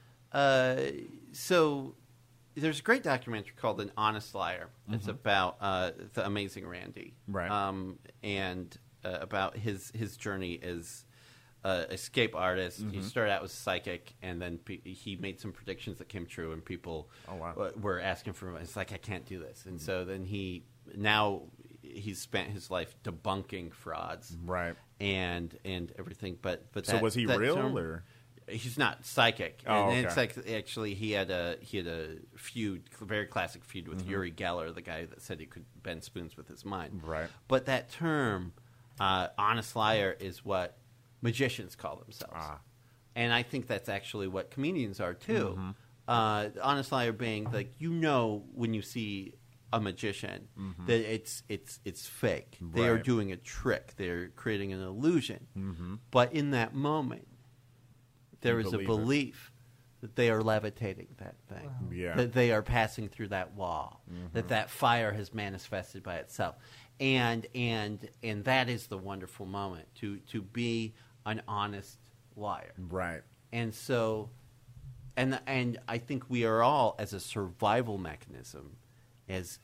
so there's a great documentary called An Honest Liar. It's about the amazing Randy, Right. And about his journey as escape artist. He started out as psychic, and then he made some predictions that came true, and people Oh, wow. were asking for him. It's like, I can't do this, and so then he's spent his life debunking frauds, Right. and everything. But So was he that real, term- or? He's not psychic. Oh, And it's okay. like, actually, he had a feud, very classic feud with Uri Geller, the guy that said he could bend spoons with his mind. Right. But that term, honest liar, is what magicians call themselves. Ah. And I think that's actually what comedians are too. Mm-hmm. Honest liar being like, when you see a magician that it's fake. They are Right. doing a trick. They're creating an illusion. But in that moment, there is a believe it. belief that they are levitating that thing. Yeah. That they are passing through that wall. That fire has manifested by itself. And that is the wonderful moment, to be an honest liar. Right. And so, and I think we are all, as a survival mechanism, as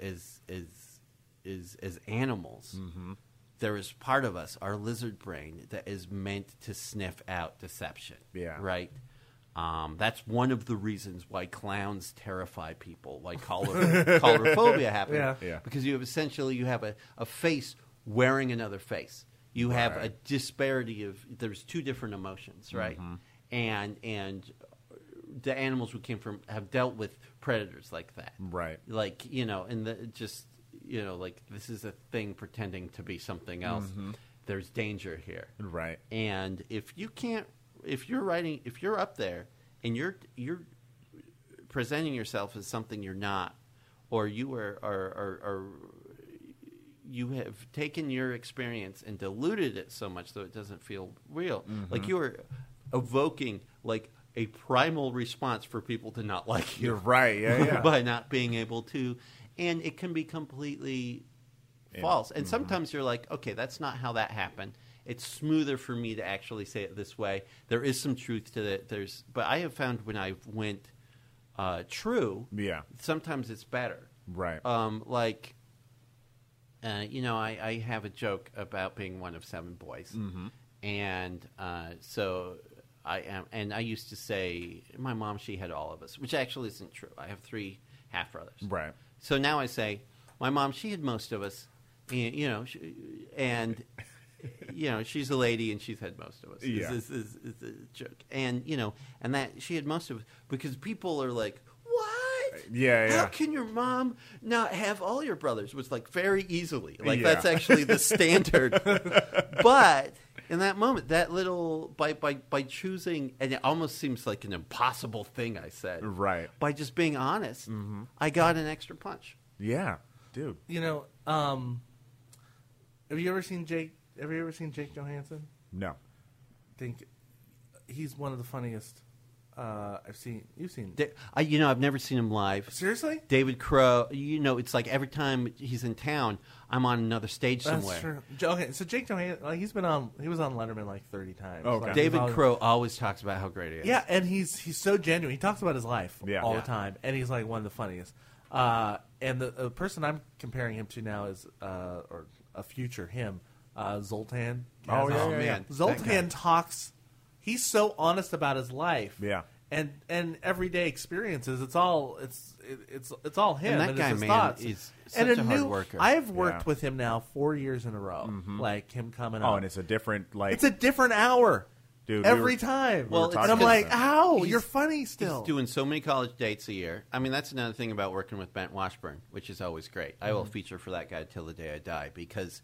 animals, there is part of us, our lizard brain, that is meant to sniff out deception. Yeah. Right. That's one of the reasons why clowns terrify people, why coulrophobia happens. Yeah. Yeah. Because you have a face wearing another face. You have a Right. disparity of, there's two different emotions, right? And the animals we came from have dealt with predators like that. Right. Like, and like, this is a thing pretending to be something else. There's danger here. Right. And if you're up there and you're presenting yourself as something you're not, or you are you have taken your experience and diluted it so much so it doesn't feel real. Like you are evoking like a primal response for people to not like you. You're right. Yeah. Yeah. By not being able to, and it can be completely false. And sometimes you're like, okay, that's not how that happened. It's smoother for me to actually say it this way. There is some truth to it. But I have found when I went true, Yeah. sometimes it's better. Right. I have a joke about being one of 7 boys, and so I am. And I used to say, my mom, she had all of us, which actually isn't true. I have 3 half brothers. Right. So now I say, my mom, she had most of us, and she's a lady and she's had most of us. Yeah. Is a joke, and and that she had most of us because people are like, what? Yeah, How yeah. can your mom not have all your brothers? Was like very easily. Like Yeah. that's actually the standard. But in that moment, that little by choosing, and it almost seems like an impossible thing I said. Right. By just being honest, I got an extra punch. Yeah. Dude. Have you ever seen Jake? Have you ever seen Jake Johansson? No. I think he's one of the funniest I've seen. You've seen? I've never seen him live. Seriously? David Crow, it's like every time he's in town, I'm on another stage somewhere. That's true. Okay, so Jake Johansson, he was on Letterman like 30 times. Okay. Like, David he's always- Crow always talks about how great he is. Yeah, and he's so genuine. He talks about his life Yeah. all Yeah. the time, and he's like one of the funniest. And the person I'm comparing him to now is, or a future him, Zoltan. Oh, yeah, Oh, yeah, man. yeah. That guy. Zoltan talks. He's so honest about his life. Yeah. And everyday experiences. It's all him. And that it's guy, his man, thoughts. is and such a a hard new, worker. I've worked Yeah. with him now 4 years in a row. Like him coming Oh, up. and it's a different like. It's a different hour. Dude, every we were- time. Well, we were it's and I'm talking like, about ow, He's- you're funny still. He's doing so many college dates a year. I mean, that's another thing about working with Bent Washburn, which is always great. I will feature for that guy till the day I die because,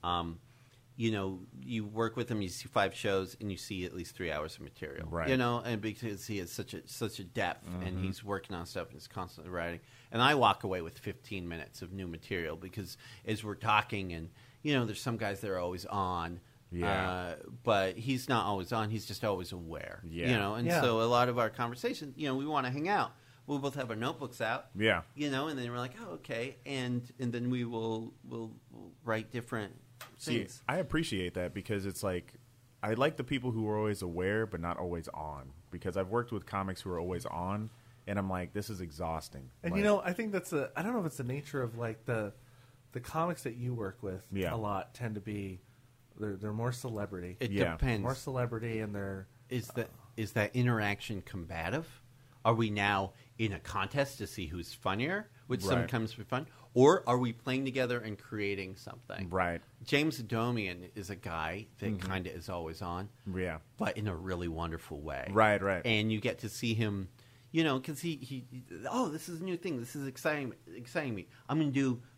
you work with him, you see 5 shows, and you see at least 3 hours of material. Right. And because he has such a depth, and he's working on stuff and he's constantly writing. And I walk away with 15 minutes of new material because as we're talking, and there's some guys that are always on. Yeah. But he's not always on. He's just always aware. Yeah. And Yeah. so a lot of our conversation, we want to hang out. we'll both have our notebooks out. Yeah. You know, and then we're like, oh, okay, and then we'll write different See, things. I appreciate that because it's like I like the people who are always aware but not always on. Because I've worked with comics who are always on, and I'm like, this is exhausting. And like, you know, I think that's I don't know if it's the nature of like the comics that you work with. Yeah. A lot tend to be they're more celebrity. It Yeah. depends. More celebrity, and they're Is that interaction combative? Are we now in a contest to see who's funnier, which Right. sometimes be fun, or are we playing together and creating something? Right. James Adomian is a guy that kind of is always on, Yeah. but in a really wonderful way. Right, right. And you get to see him, you know, because he oh, this is a new thing. This is exciting me. I'm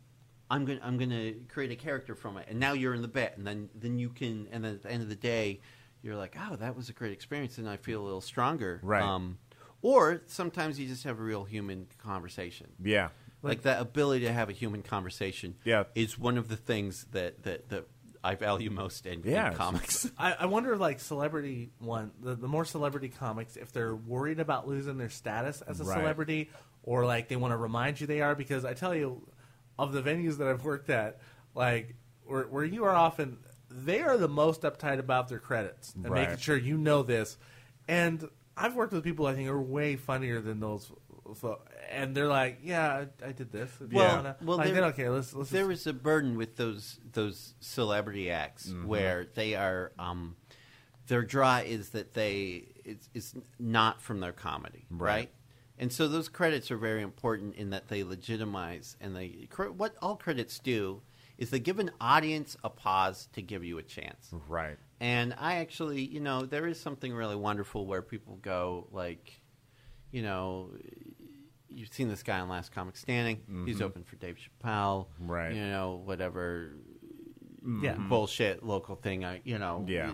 gonna create a character from it, and now you're in the bet, and then you can, and then at the end of the day, you're like, oh, that was a great experience, and I feel a little stronger. Right. Or sometimes you just have a real human conversation. Yeah. Like that ability to have a human conversation Yeah. is one of the things that I value most in Yeah. comics. I wonder, like, the more celebrity comics, if they're worried about losing their status as a Right. celebrity, or like they want to remind you they are. Because I tell you, of the venues that I've worked at, like where you are often, they are the most uptight about their credits and Right. making sure you know this. And I've worked with people I think are way funnier than those. And they're like, "Yeah, I did this." Well, like, there- then okay, let's. There is a burden with those celebrity acts where they are their draw is that it's not from their comedy, right? And so those credits are very important in that they legitimize and what all credits do is they give an audience a pause to give you a chance. Right. And I actually, you know, there is something really wonderful where people go like, you know, you've seen this guy on Last Comic Standing. He's open for Dave Chappelle. Right. You know, whatever Yeah. bullshit local thing, you know, Yeah.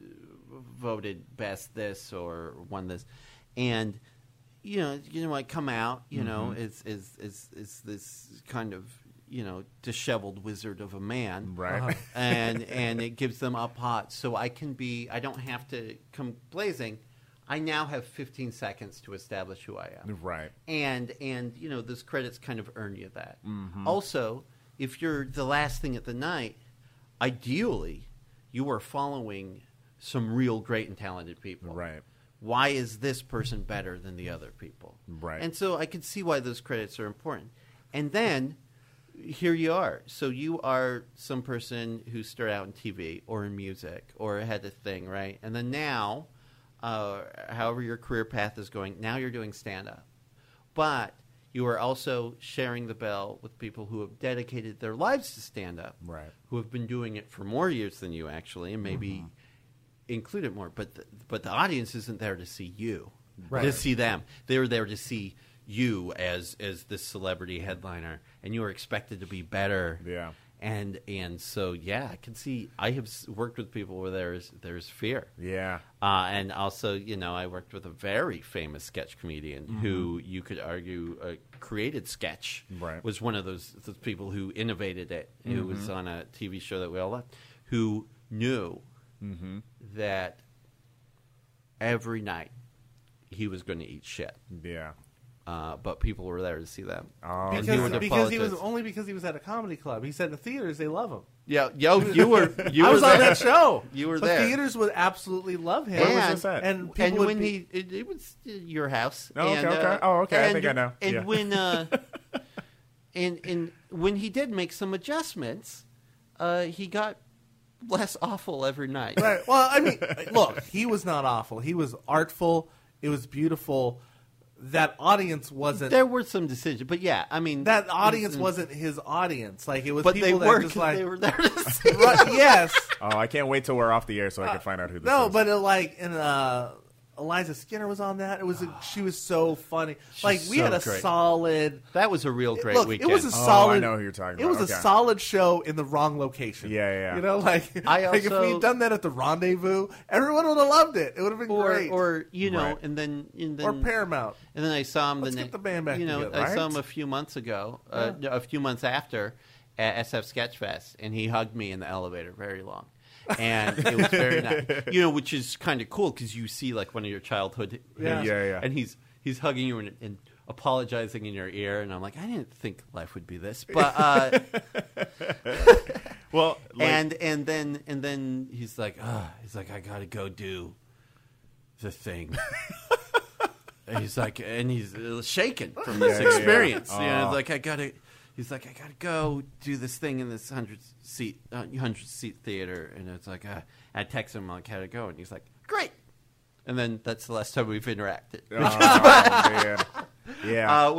voted best this or won this. And, you know, I come out, you know, is this kind of, you know, disheveled wizard of a man. Right. and it gives them up hot. So I don't have to come blazing. I now have 15 seconds to establish who I am. Right. And you know, those credits kind of earn you that. Also, if you're the last thing at the night, ideally, you are following some real great and talented people. Right. Why is this person better than the other people? Right. And so I can see why those credits are important. And then here you are. So you are some person who started out in TV or in music or had a thing, right? And then now, however your career path is going, now you're doing stand-up. But you are also sharing the bell with people who have dedicated their lives to stand-up, Right. who have been doing it for more years than you, actually, and maybe include it more. But the audience isn't there to see you, to see them. They're there to see you as this celebrity headliner, and you are expected to be better. Yeah. And so I can see. I have worked with people where there's fear. Yeah. And also, you know, I worked with a very famous sketch comedian who you could argue created sketch. Right. Was one of those people who innovated it, who was on a TV show that we all loved, who knew that every night he was going to eat shit. Yeah. But people were there to see them. Oh, And he was a because he was politician. because he was at a comedy club. He said in the theaters they love him. Yeah, you were. I was on that show. You were but there. theaters would absolutely love him. Where was this at? And people And would when be, it was your house. Oh, okay, and, okay. Oh, okay, I and- think I know. And Yeah. when and when he did make some adjustments, he got less awful every night. right. Well, I mean, look, he was not awful. He was artful. It was beautiful. That audience wasn't. There were some decisions, but yeah, I mean That audience and- wasn't his audience. Like it was But people they that were just 'cause like they were there to see. right, yes. Oh, I can't wait till we're off the air so I can find out who this No, is. but Eliza Skinner was on that. She was so funny. Like we so had a great. solid. That was a real great Look, weekend. it was a Oh, solid. I know who you're talking It was about. a Okay. solid show in the wrong location. Yeah, yeah, yeah. You know, like, I like if also- we'd done that at the Rendezvous, everyone would have loved it. It would have been great. or you know, Right. and then Or Paramount. And then I saw him. Let's get the band back You know, together, I saw right? him a few months ago, a few months after at SF Sketchfest, and he hugged me in the elevator very long, and it was very nice. You know, which is kind of cool because you see like one of your childhood, Yeah. Yeah, yeah. and he's hugging you, and apologizing in your ear, and I'm like, I didn't think life would be this, but Well, like, and then he's like, I gotta go do the thing. And he's shaken from this experience. Yeah. You know, Aw. like I gotta go do this thing in this 100 seat theater, and it's like I text him like, how'd it go? And he's like, great. And then that's the last time we've interacted. oh, man. Yeah.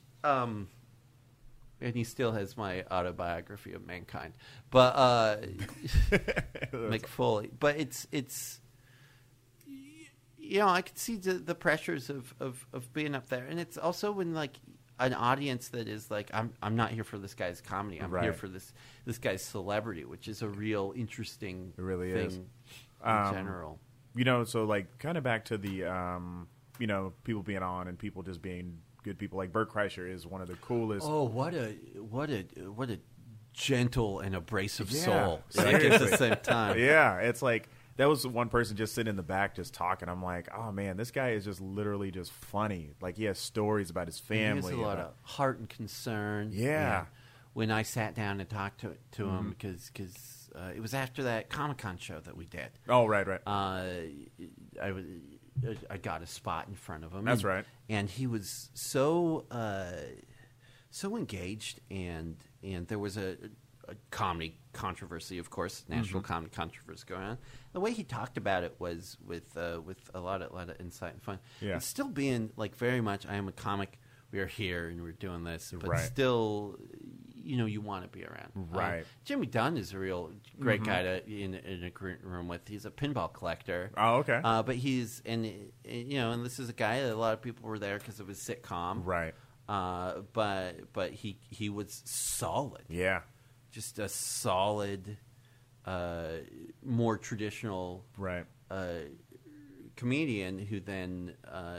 And he still has my autobiography of mankind, but McFoley. But it's you know, I could see the pressures of being up there, and it's also when like an audience that is like, I'm not here for this guy's comedy. I'm here Right. for this guy's celebrity, which is a real interesting It really thing is. in general. You know, so like kind of back to the, you know, people being on and people just being good people. Like Bert Kreischer is one of the coolest. Oh, what a gentle and abrasive Yeah, soul! Like at the seriously. same time, Yeah, it's like that was one person just sitting in the back just talking. I'm like, oh man, this guy is just literally just funny. Like he has stories about his family. He has a lot about- of heart and concern. Yeah. When I sat down and talked to him, because it was after that Comic-Con show that we did. Oh, right. I got a spot in front of him. That's right. And he was so engaged, and there was a comedy controversy, of course, national comedy controversy going on. The way he talked about it was with a lot of insight and fun. Yeah. And still being like very much, I am a comic. We are here and we're doing this, but Right. still, you know, you want to be around. Right. Jimmy Dunn is a real great guy to in a green room with. He's a pinball collector. Oh, okay. But he's and this is a guy that a lot of people were there because of his sitcom. Right. But he was solid. Yeah. Just a solid, more traditional Right. comedian who then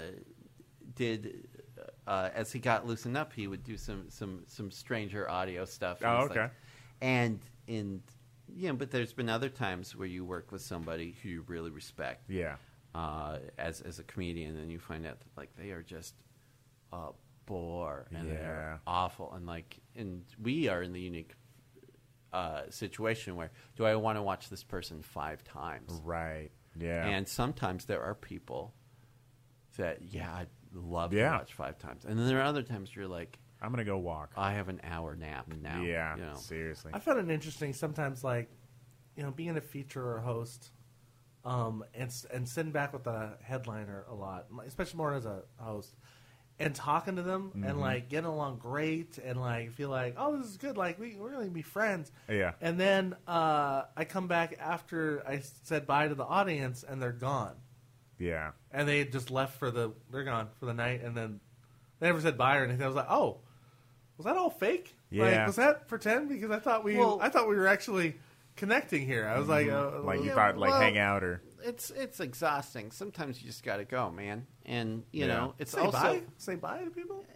did. As he got loosened up, he would do some stranger audio stuff. Oh, It's like- okay. and but there's been other times where you work with somebody who you really respect. Yeah. As a comedian, and you find out that like they are just a bore and Yeah. they're awful, and we are in the unique situation where do I want to watch this person 5 times? Right. Yeah. And sometimes there are people that I'd love to Yeah. watch 5 times, and then there are other times you're like, I'm gonna go walk. I have an hour nap now. Yeah. you know. Seriously. I found it interesting sometimes, like, you know, being a feature or a host, and sitting back with the headliner a lot, especially more as a host, and talking to them and like getting along great and like feel like, oh, this is good, like we're gonna be friends. Yeah. And then I come back after I said bye to the audience and they're gone, Yeah. and they just left they're gone for the night, and then they never said bye or anything. I was like, oh, was that all fake? Yeah. Like, was that pretend? Because I thought we were actually connecting here. I was like, Like you Yeah, thought, like well- hang out or. It's exhausting. Sometimes you just got to go, man. And you Yeah. know, it's say also bye. Say bye to people.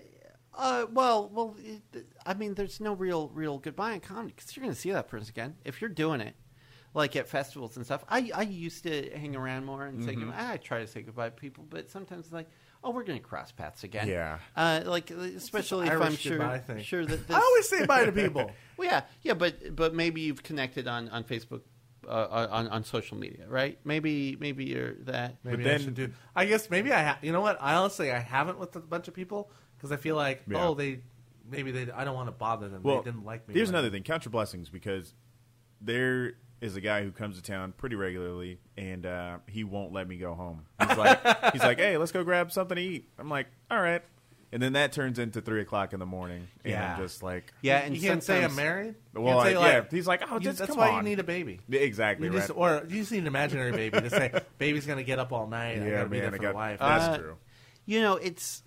I mean, there's no real goodbye in comedy because you're going to see that person again if you're doing it, like at festivals and stuff. I used to hang around more and say I try to say goodbye to people, but sometimes it's like, oh, we're going to cross paths again. Yeah. Like especially It's if an I'm Irish goodbye thing. sure that this, I always say bye to people. well, yeah, but maybe you've connected on Facebook. On social media, right? Maybe you're that. Maybe But I then- should do. I guess maybe you know what? I honestly haven't with a bunch of people because I feel like Yeah. I don't want to bother them. Well, They didn't like me. Here's when- another thing: count your blessings, because there is a guy who comes to town pretty regularly, and he won't let me go home. He's like, hey, let's go grab something to eat. I'm like, all right, and then that turns into 3:00 in the morning, and Yeah. I'm just like, Yeah, and You can't say I'm sometimes- married. You well, can't say, he's like, oh, just that's come why on. you need a baby. Exactly, You right? just, or you just need an imaginary baby to say, baby's going to get up all night. I yeah, got to be man, there for the wife. that's true. You know, it's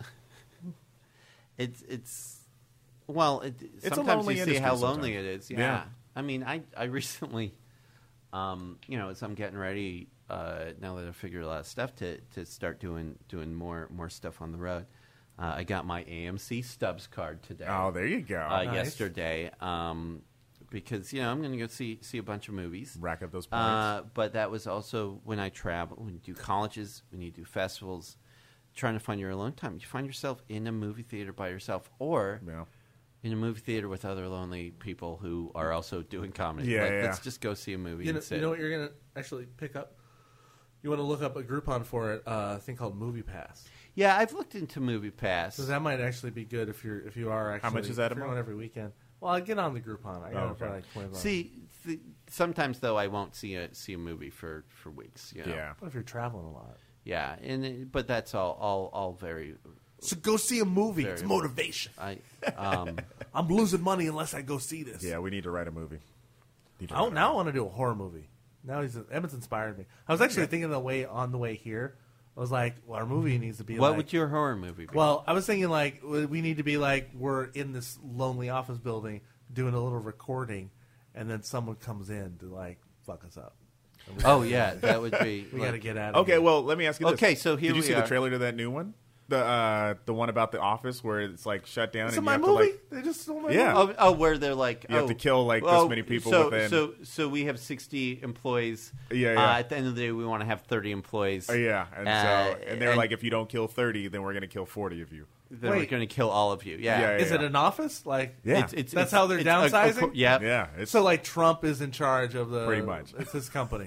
well, It's a sometimes lonely you see how industry lonely sometimes. it is. Yeah. Yeah. I mean, I recently, you know, as I'm getting ready now that I've figured a lot of stuff to start doing more stuff on the road. I got my AMC Stubbs card today. Oh, there you go. Nice. Yesterday, because I'm going to go see a bunch of movies. Rack up those points. But that was also when I travel. When you do colleges, when you do festivals, trying to find your alone time. You find yourself in a movie theater by yourself, or Yeah. in a movie theater with other lonely people who are also doing comedy. Yeah, Like, yeah. Let's just go see a movie You and sit. know what you're gonna actually pick up? You want to look up a Groupon for it? A thing called Movie Pass. Yeah, I've looked into Movie Pass. So that might actually be good if you are actually. How much is that a if you're month? on every weekend? Well, I get on the Groupon. I got it for okay. like $20. See, sometimes though I won't see a movie for weeks. You know? Yeah. What if you're traveling a lot? Yeah, but that's all very. So go see a movie. Very It's well. motivation. I'm I'm losing money unless I go see this. Yeah, we need to write a movie. Need to Oh, write a now I want to do a horror movie. Now Emmett's inspired me. I was actually thinking on the way here. I was like, well, our movie needs to be What like. would your horror movie be? Well, I was thinking like we need to be like we're in this lonely office building doing a little recording, and then someone comes in to like fuck us up. And we- Oh yeah, that would be. we like- got to get out of Okay, here. well, let me ask you this. Okay, so here did you we see are. the trailer to that new one? The one about the office where it's like shut down Is it and you my have movie? to like They just stole my Yeah. movie. where they're like You have to kill, like, this many people so, within- So we have 60 employees. Yeah, yeah. At the end of the day, we want to have 30 employees. yeah, and and they're like, if you don't kill 30, then we're gonna kill 40 of you. then we're Wait. going to kill all of you. Yeah, Yeah, Is it an office? Like Yeah. That's how they're downsizing? Yeah. Yeah, it's So like Trump is in charge of the Pretty much. It's his company.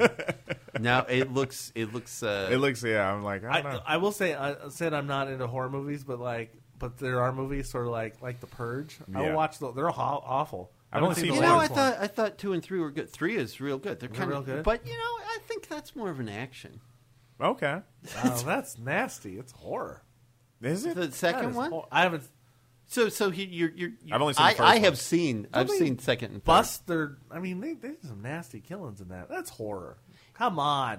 Now it looks. it looks. Yeah, I'm like, I don't know. I will say I said I'm not into horror movies, but there are movies sort of like The Purge. I Yeah. will watch they're awful. I've only haven't seen the You know, I latest one. thought 2 and 3 were good. 3 is real good. They're kind real of good? but I think that's more of an action. Okay, Oh, that's nasty. It's horror. is it? The That second is one. I haven't So you're. I've only seen the first I have one. seen. I've Something seen second and third. bust their. I mean, they did some nasty killings in that. That's horror. Come on.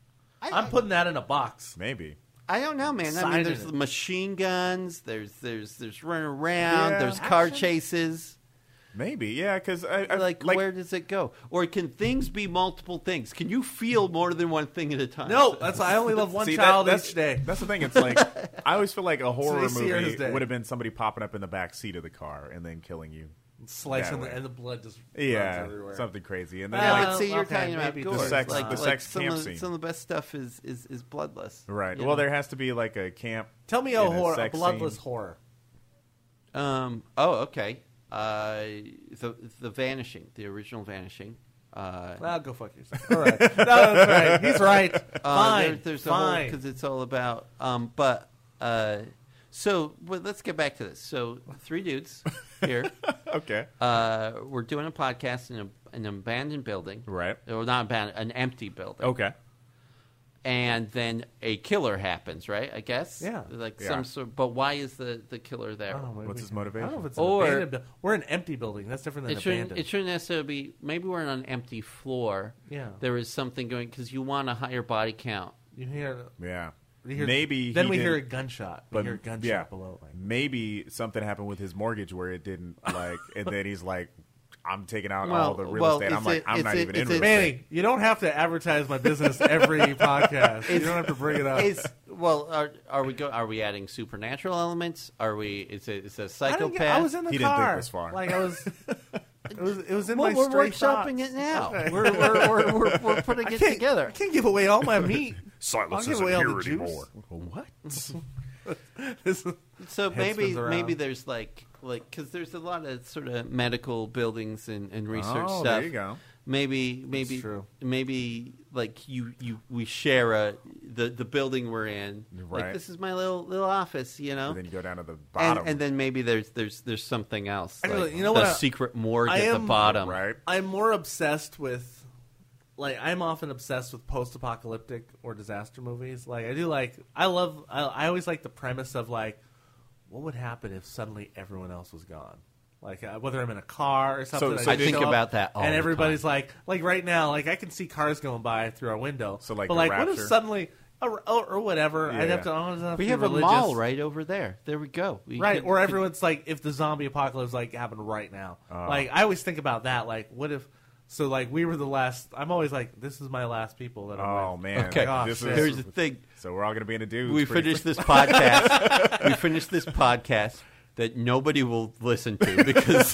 I'm putting that in a box. Maybe. I don't know, man. I mean, Signing there's it. machine guns. There's running around. Yeah. There's car Action? chases. Maybe, yeah, because I Like, where does it go? Or can things be multiple things? Can you feel more than one thing at a time? No, that's I only love one See, child that's, each day. That's the thing. It's like I always feel like a horror they see her movie as day. would have been somebody popping up in the back seat of the car and then killing you. Slicing that way. and the blood just runs Yeah, everywhere. something crazy. And then Yeah, like, but see, you're okay, talking about maybe gore. the sex- like, the like sex some camp of, scene. some of the best stuff is bloodless. right. you Well, know? there has to be like a camp. Tell me in a sex bloodless scene. horror. Oh, okay. The Vanishing, the original Vanishing. Well, go fuck yourself. All right. No, that's right. He's right. Fine. There's fine. because it's all about. So let's get back to this. So 3 dudes here. Okay. We're doing a podcast in an abandoned building. Right. Or not abandoned, an empty building. Okay. And then a killer happens, right? I guess. Yeah. Like Yeah. some sort. But why is the killer there? Oh, maybe What's we his can- I don't know motivation? if it's Or- an abandoned building. We're an empty building. That's different than It shouldn't. abandoned. It shouldn't necessarily be. Maybe we're on an empty floor. Yeah. There is something going because you want a higher body count. You hear? Yeah. You hear Maybe Then he we hear a didn't- gunshot. We But hear a gunshot yeah, below. Like, maybe something happened with his mortgage where it didn't like, and then he's like, "I'm taking out Well- all the real well, estate." I'm it's like, a- I'm it's not a- even it's in a- real estate. Manny, you don't have to advertise my business every podcast. You don't have to bring it up. Are we adding supernatural elements? Are we? Is it a I psychopath? was in the He didn't car. think this far. Like I was. It was in Well, my we're stray workshopping thoughts. it now. Okay. We're putting I it can't, together. I can't give away all my meat. Silence I'll give isn't away all here the juice. anymore. What? This is- So Head maybe spins around. maybe there's like because there's a lot of sort of medical buildings and research Oh, stuff. there you go. Maybe true. maybe like we share the building we're in. Right. Like this is my little office, you know. And then you go down to the bottom. And then maybe there's something else. Actually, Like you know the what? secret morgue I at the am- bottom. right. I'm more obsessed with, like, I'm often obsessed with post-apocalyptic or disaster movies. Like, I always like the premise of, like, what would happen if suddenly everyone else was gone? Like, whether I'm in a car or something. so I just think show up about that all and the everybody's like right now, like, I can see cars going by through our window. So, like, but, the like, what if Rapture? suddenly, or whatever, Yeah, I'd have yeah. to, I don't have We to have be a religious. mall right over there. There we go. We Right, could- or everyone's like, if the zombie apocalypse like happened right now, like I always think about that. Like, what if? So like we were the last. I'm always like, this is my last people that I'm Oh with. man. Okay, Gosh, This shit. is, here's the thing. so we're all gonna be in a dude. We finished this podcast. We finished this podcast that nobody will listen to because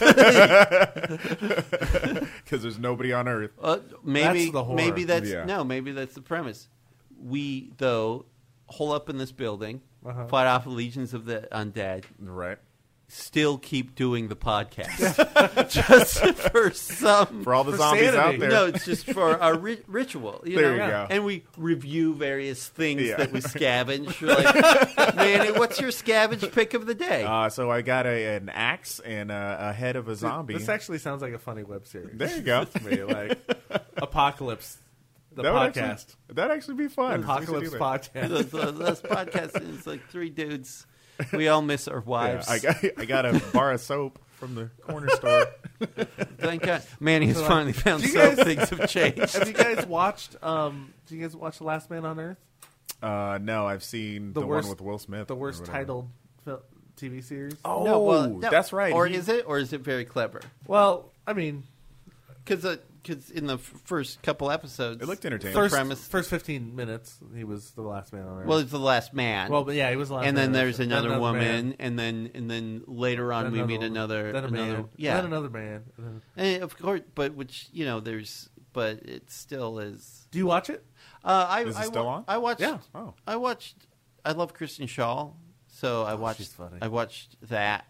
because there's nobody on Earth. That's the horror. maybe that's Yeah. no, maybe that's the premise. We though hole up in this building, Uh-huh. fight off legions of the undead, Right. still keep doing the podcast just for some. For all the For zombies sanity. out there. No, it's just for our ritual. There you know? go. And we review various things Yeah. that we scavenge. We're like, man, what's your scavenge pick of the day? So I got an axe and a head of a zombie. This actually sounds like a funny web series. There you go. To me, like Apocalypse, the That would podcast. that'd actually be fun. Apocalypse We should do that. podcast. This podcast is like three dudes. We all miss our Yeah, wives. I got a bar of soap from the corner store. Thank God, Manny has So, finally found do you soap. guys- Things have changed. Have you guys watched? Do you guys watch The Last Man on Earth? No, I've seen The the worst- one with Will Smith. The or worst whatever. titled TV series. Oh, No, well, no. that's right. Or He- is it? Or is it very clever? Well, I mean, Because in the first couple episodes, It looked entertaining. the first premise. 15 minutes, he was the last man on Earth. Well, it's the last man. Well, but yeah, he was the last. and man then on there's Earth. Then another woman, man. and then later on Then we meet woman. another Then a man. yeah, Then another man. And then- And of course, but which but it still is. Do you watch it? Is it still on? I watched. Yeah. Oh. I watched. I love Kristen Shaw, so I watched. she's funny. I watched that.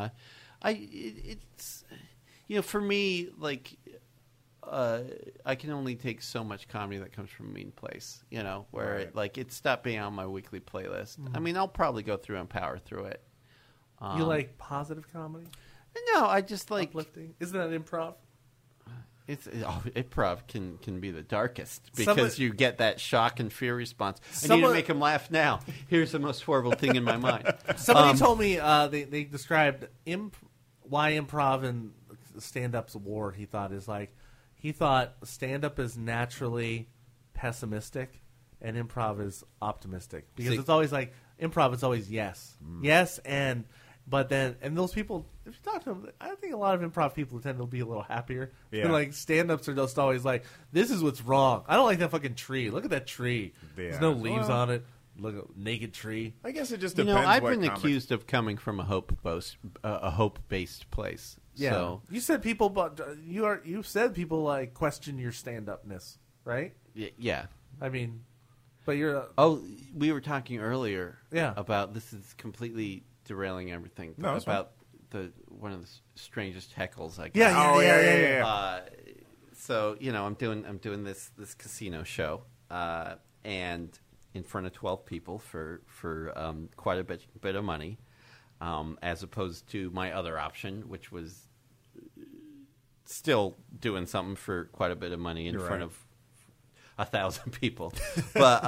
It's for me like. I can only take so much comedy that comes from Mean Place, where it stopped being on my weekly playlist. I mean, I'll probably go through and power through it. You like positive comedy? No, I just like Uplifting? Isn't that improv? improv can be the darkest because Somebody- you get that shock and fear response. I need to Someone- make him laugh now. Here's the most horrible thing in my mind. Somebody told me they described why improv and stand-up's war. He thought stand-up is naturally pessimistic and improv is optimistic because See- it's always like improv is always yes, but then those people, if you talk to them, I think a lot of improv people tend to be a little happier. Yeah. Like stand-ups are just always like, this is what's wrong. I don't like that fucking tree. Look at that tree. There's no Yeah. leaves Well- on it. Look at naked tree. I guess it just You depends. know, I've what been comic- accused of coming from a hope-based place. Yeah, So, you said people, but you said people like question your stand-upness, right? yeah. I mean, but you're Oh, we were talking earlier. Yeah. About this is completely derailing everything. No, it's about one of the strangest heckles I got. Yeah. So I'm doing this casino show, and in front of 12 people for quite a bit of money, as opposed to my other option, which was still doing something for quite a bit of money in You're front right. of 1,000 people. But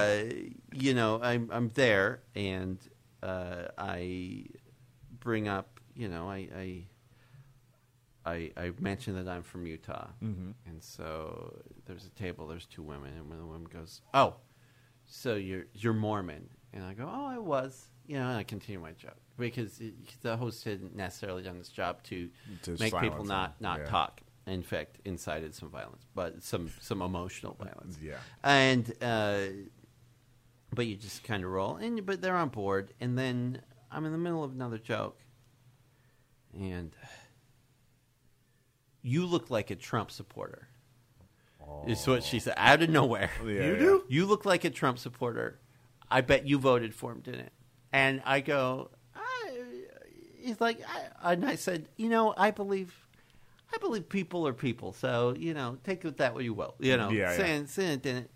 I'm there, and I bring up, I mentioned that I'm from Utah, and so there's a table. There's two women, and one of the women goes, "Oh, so you're Mormon?" And I go, "Oh, I was." And I continue my joke because the host hadn't necessarily done this job to make people silence not them. Yeah. talk. In fact, incited some violence, but some emotional violence. Yeah. And but you just kind of roll, but they're on board, and then I'm in the middle of another joke, and you look like a Trump supporter. Is what she said out of nowhere. Yeah, You yeah. do? You look like a Trump supporter. I bet you voted for him, didn't it? And I go, he's like, and I said, I believe people are people. So, take it that way you will. Yeah, saying it didn't.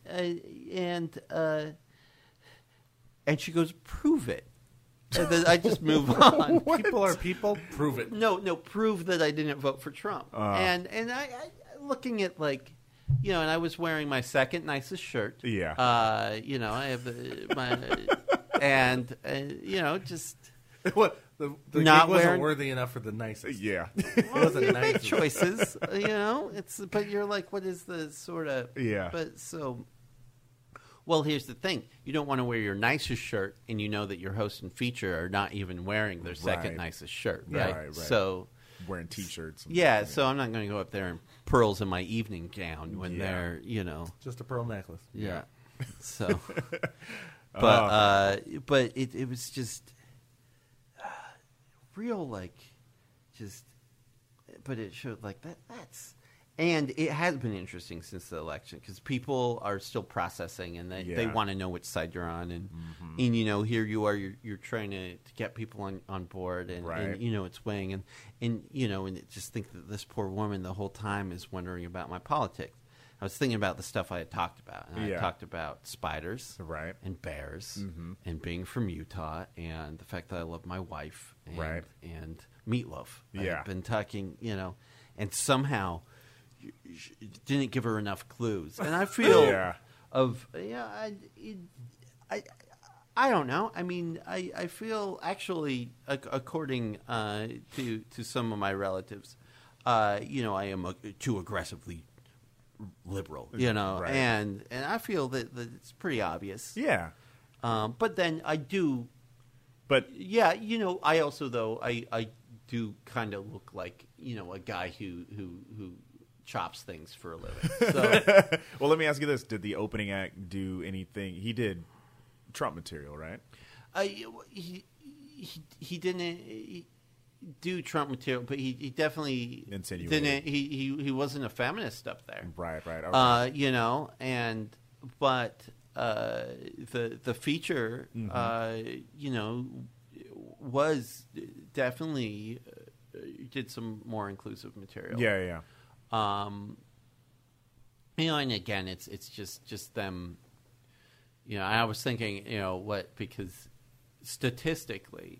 And she goes, prove it. And then I just move on. People are people. Prove it. No, prove that I didn't vote for Trump. And I looking at and I was wearing my second nicest shirt. Yeah. I have my and just What the Not gig wasn't wearing- worthy enough for the nicest. Yeah. It wasn't you nice. make choices. But you're like, what is the sort of Yeah. But so. Well, here's the thing. You don't want to wear your nicest shirt, and you know that your host and feature are not even wearing their second Right. nicest shirt, Right, right? right. So, Wearing T-shirts. and yeah, stuff, so I'm not going to go up there in pearls in my evening gown when Yeah. they're, Just a pearl necklace. yeah. So, but it was just real, but it showed that's And it has been interesting since the election because people are still processing and they want to know which side you're on. And, and you know, here you are, you're trying to get people on board and, you know, it's weighing. And, you know, and just think that this poor woman the whole time is wondering about my politics. I was thinking about the stuff I had talked about. And I talked about spiders and bears and being from Utah and the fact that I love my wife and meatloaf. I've been talking, you know, and somehow didn't give her enough clues. And I feel I don't know. I mean, I feel actually, according to some of my relatives, you know, I am too aggressively liberal, you know, and I feel that it's pretty obvious. Yeah. But then I do. But yeah, you know, I also though I do kind of look like, you know, a guy who chops things for a living. So, well, let me ask you this: did the opening act do anything? He did Trump material, right? He didn't do Trump material, but he definitely insinuated. He wasn't a feminist up there, right? Okay. You know, but the feature, you know, was definitely did some more inclusive material. Yeah. You know, and again, it's just them. You know, I was thinking, you know, because statistically,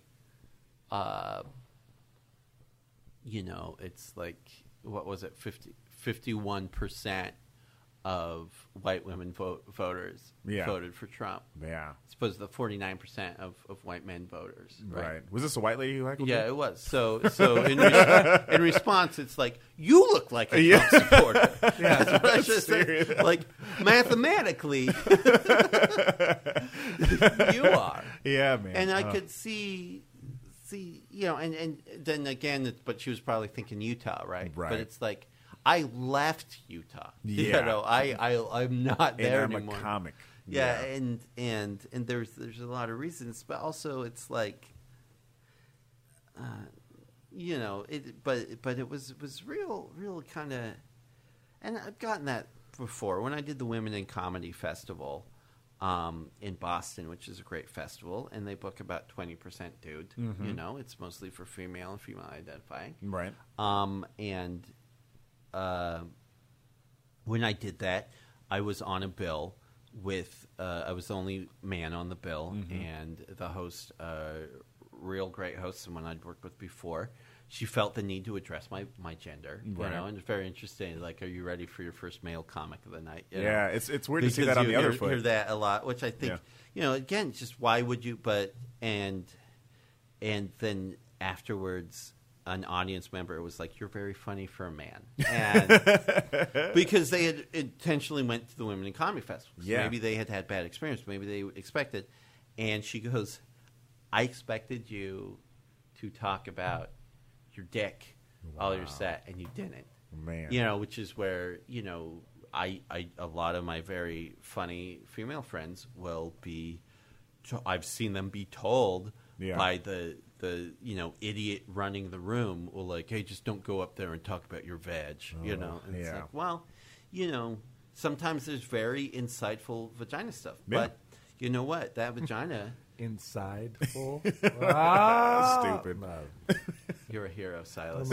you know, it's like, what was it, 51% of white women voters voted for Trump. Yeah. As opposed to the 49% of white men voters. Right. Was this a white lady who heckled you? Yeah, it was. So in response, it's like, you look like a Trump supporter. Yeah, that's what I just said. Like, mathematically, you are. Yeah, man. And I could see, you know, and then again, but she was probably thinking Utah, right? Right. But it's like, I left Utah. Yeah. You know, I'm not there and I'm anymore. a comic. Yeah, and there's a lot of reasons, but also it's like, you know, but it was real kind of, and I've gotten that before when I did the Women in Comedy Festival in Boston, which is a great festival, and they book about 20% dude. You know, it's mostly for female and female identifying. Right. And when I did that, I was on a bill with I was the only man on the bill, and the host, real great host, someone I'd worked with before. She felt the need to address my gender, you know, and it's very interesting. Like, are you ready for your first male comic of the night? You know? It's weird to see that on the other foot. Hear that a lot, which I think, you know, again, just why would you? But and then afterwards, an audience member was like, "You're very funny for a man," and because they had intentionally went to the Women in Comedy Festival. So maybe they had bad experience. Maybe they expected, and she goes, "I expected you to talk about your dick all your set, and you didn't." Man, you know, which is where, you know, I a lot of my very funny female friends will be. I've seen them be told by the you know, idiot running the room will like, hey, just don't go up there and talk about your veg, you know. And it's like, well, you know, sometimes there's very insightful vagina stuff, but you know what, that vagina insightful. Stupid. No. You're a hero, Silas.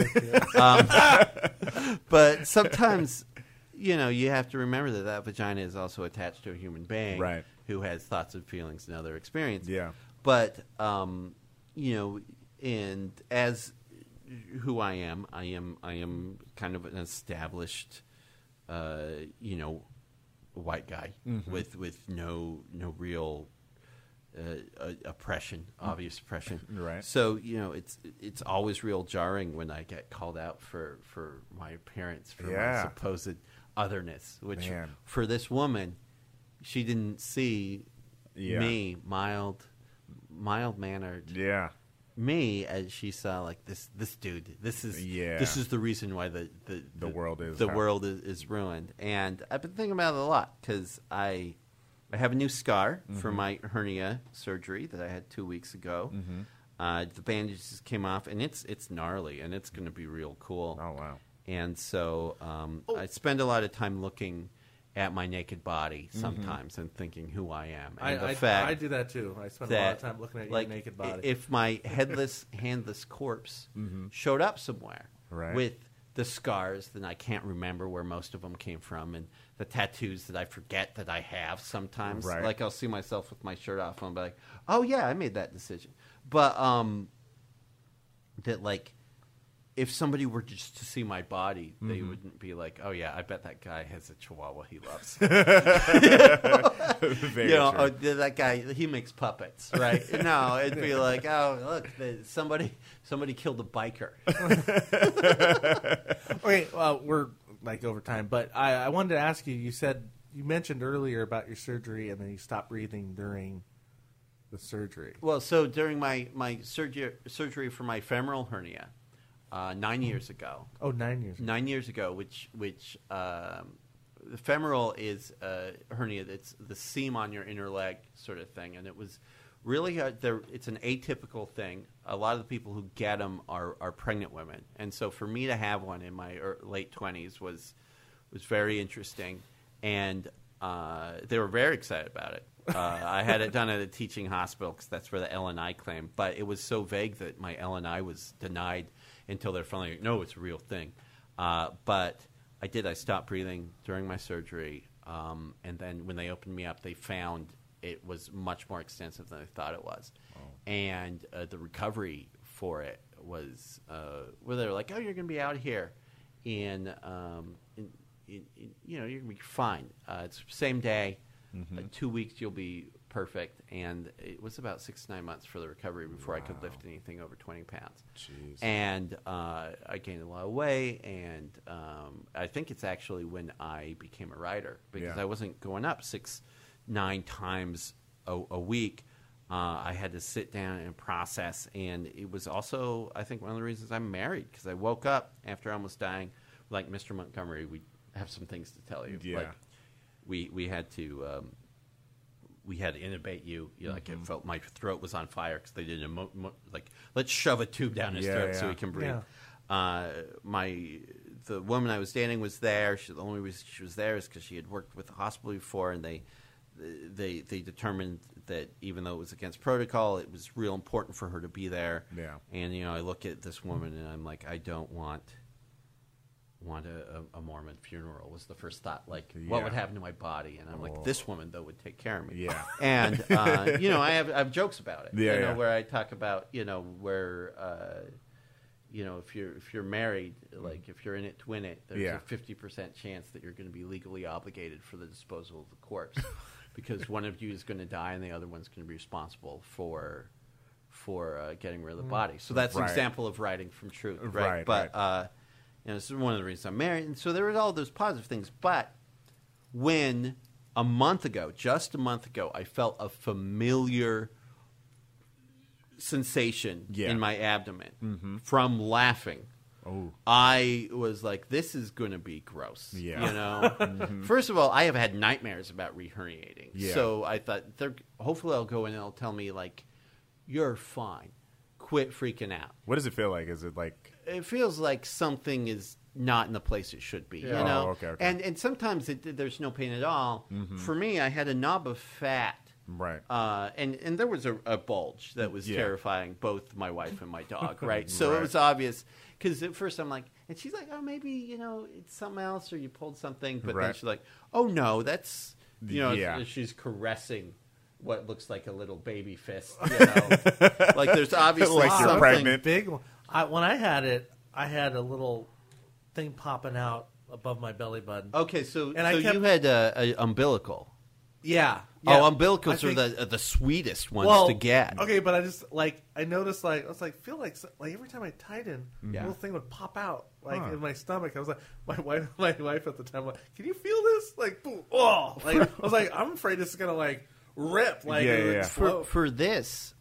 But sometimes, you know, you have to remember that vagina is also attached to a human being, who has thoughts and feelings and other experience. Yeah. But you know, and as who I am kind of an established, you know, white guy with no real oppression, obvious oppression. Right. So, you know, it's always real jarring when I get called out for my appearance, for my supposed otherness, which for this woman, she didn't see me mild-mannered. Yeah. Me, as she saw, like this dude. This is the reason why the world is ruined. And I've been thinking about it a lot because I have a new scar from my hernia surgery that I had 2 weeks ago. The bandages came off, and it's gnarly, and it's going to be real cool. Oh wow! And so I spend a lot of time looking at my naked body sometimes and thinking who I am. And the fact I do that too. I spend a lot of time looking at your naked body. If my headless, handless corpse showed up somewhere with the scars, then I can't remember where most of them came from, and the tattoos that I forget that I have sometimes. Right. Like I'll see myself with my shirt off and I'll be like, oh yeah, I made that decision. But that like, if somebody were just to see my body, they wouldn't be like, "Oh yeah, I bet that guy has a Chihuahua he loves." Very true. Oh, that guy, he makes puppets, right? No, it'd be like, "Oh, look, somebody killed a biker." Okay, we're like over time, but I wanted to ask you. You mentioned earlier about your surgery, and then you stopped breathing during the surgery. Well, so during my surgery for my femoral hernia. 9 years ago. Oh, 9 years. 9 years ago, which the femoral is a hernia. That's the seam on your inner leg sort of thing, and it was really it's an atypical thing. A lot of the people who get them are pregnant women, and so for me to have one in my late 20s was very interesting, and they were very excited about it. I had it done at a teaching hospital because that's where the LNI claim, but it was so vague that my LNI was denied until they're finally like, no, it's a real thing. But I stopped breathing during my surgery, and then when they opened me up, they found it was much more extensive than I thought it was. Oh. And the recovery for it was where they were like, oh, you're going to be out here in you're going to be fine. It's the same day. 2 weeks you'll be perfect, and it was about 6 to 9 months for the recovery before I could lift anything over 20 pounds. Jeez. And I gained a lot of weight, and I think it's actually when I became a writer, because I wasn't going up 6-9 times a week. I had to sit down and process, and it was also, I think, one of the reasons I'm married, because I woke up after almost dying, like Mr. Montgomery, we have some things to tell you. Yeah. Like, we had to intubate you. Like it felt my throat was on fire because they did like, let's shove a tube down his throat so he can breathe. The woman I was dating was there. The only reason she was there is because she had worked with the hospital before, and they determined that even though it was against protocol, it was real important for her to be there. Yeah. And I look at this woman and I'm like, I don't want a Mormon funeral was the first thought. Like, what would happen to my body? And I'm like, this woman, though, would take care of me. Yeah. And, I have jokes about it. Yeah, where I talk about, where, if you're married, like, if you're in it to win it, there's a 50% chance that you're going to be legally obligated for the disposal of the corpse. Because one of you is going to die and the other one's going to be responsible for getting rid of the body. So that's an example of writing from truth. Right. But, this is one of the reasons I'm married. And so there were all those positive things. But when just a month ago, I felt a familiar sensation in my abdomen from laughing, I was like, this is going to be gross. Yeah. First of all, I have had nightmares about reherniating. Yeah. So I thought, hopefully I'll go in and they'll tell me, like, you're fine. Quit freaking out. What does it feel like? Is it like... It feels like something is not in the place it should be, Yeah. Oh, okay. And sometimes there's no pain at all. For me, I had a knob of fat. Right. And there was a bulge that was terrifying both my wife and my dog, right? So it was obvious, because at first I'm like, and she's like, oh, maybe, it's something else or you pulled something. But then she's like, oh, no, that's, she's caressing what looks like a little baby fist, like there's obviously Like you're something pregnant. Big one. When I had it, I had a little thing popping out above my belly button. Okay, so I kept- you had a umbilical. Yeah. Oh, umbilicals are the sweetest ones to get. Okay, but I just I noticed I was like feel like every time I tighten, a little thing would pop out in my stomach. I was like, my wife at the time, like, can you feel this? Like, boom, I was like, I'm afraid this is gonna rip. Explode. For this,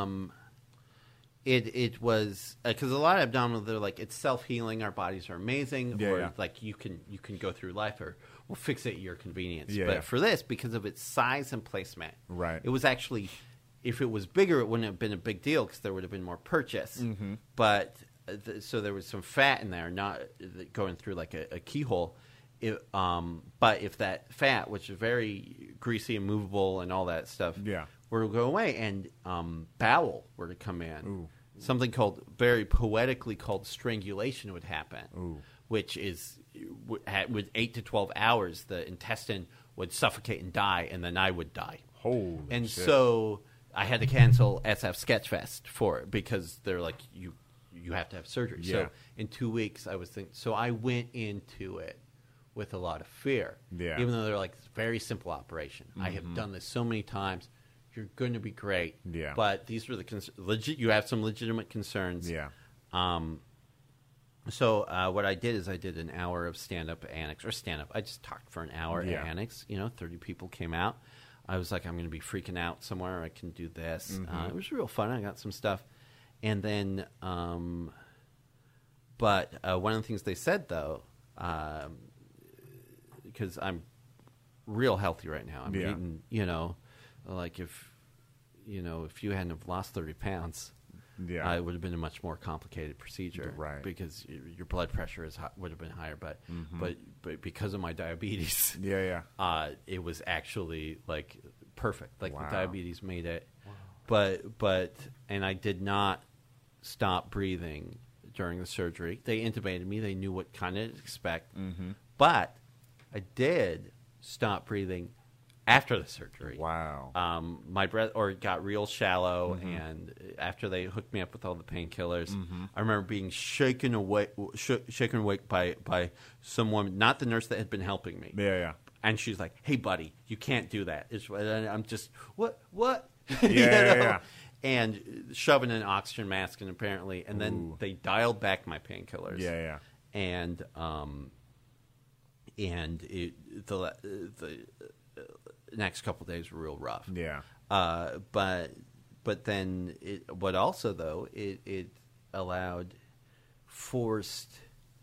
it was because a lot of abdominal, they're like, it's self-healing. Our bodies are amazing, like you can go through life, or we'll fix it at your convenience. But for this, because of its size and placement, it was actually, if it was bigger, it wouldn't have been a big deal because there would have been more purchase. But so there was some fat in there, not going through like a keyhole. But if that fat, which is very greasy and movable and all that stuff, were to go away, and bowel were to come in, something called very poetically called strangulation would happen, which is with 8 to 12 hours, the intestine would suffocate and die, and then I would die. Holy and shit. So I had to cancel SF Sketchfest for it because they're like, you have to have surgery. Yeah. So in 2 weeks, I was thinking. So I went into it with a lot of fear. Yeah. Even though they're like it's a very simple operation. I have done this so many times. You're going to be great. Yeah. But these were you have some legitimate concerns. Yeah. So what I did is I did an hour of stand-up Annex, or stand-up. I just talked for an hour at Annex. 30 people came out. I was like, I'm going to be freaking out somewhere. I can do this. It was real fun. I got some stuff. And then, but one of the things they said, though, because I'm real healthy right now. I'm eating, like if you hadn't have lost 30 pounds, it would have been a much more complicated procedure, right? Because your blood pressure would have been higher, but because of my diabetes, it was actually like perfect. Like the diabetes made it, but and I did not stop breathing during the surgery. They intubated me. They knew what kind of expect, but I did stop breathing after the surgery. Wow. My breath got real shallow, and after they hooked me up with all the painkillers, I remember being shaken awake by someone, not the nurse that had been helping me. Yeah. And she's like, "Hey, buddy, you can't do that." And I'm just what? Yeah. And shoving an oxygen mask in apparently, and then they dialed back my painkillers. Yeah. And the next couple of days were real rough. Yeah. But then what also though it allowed forced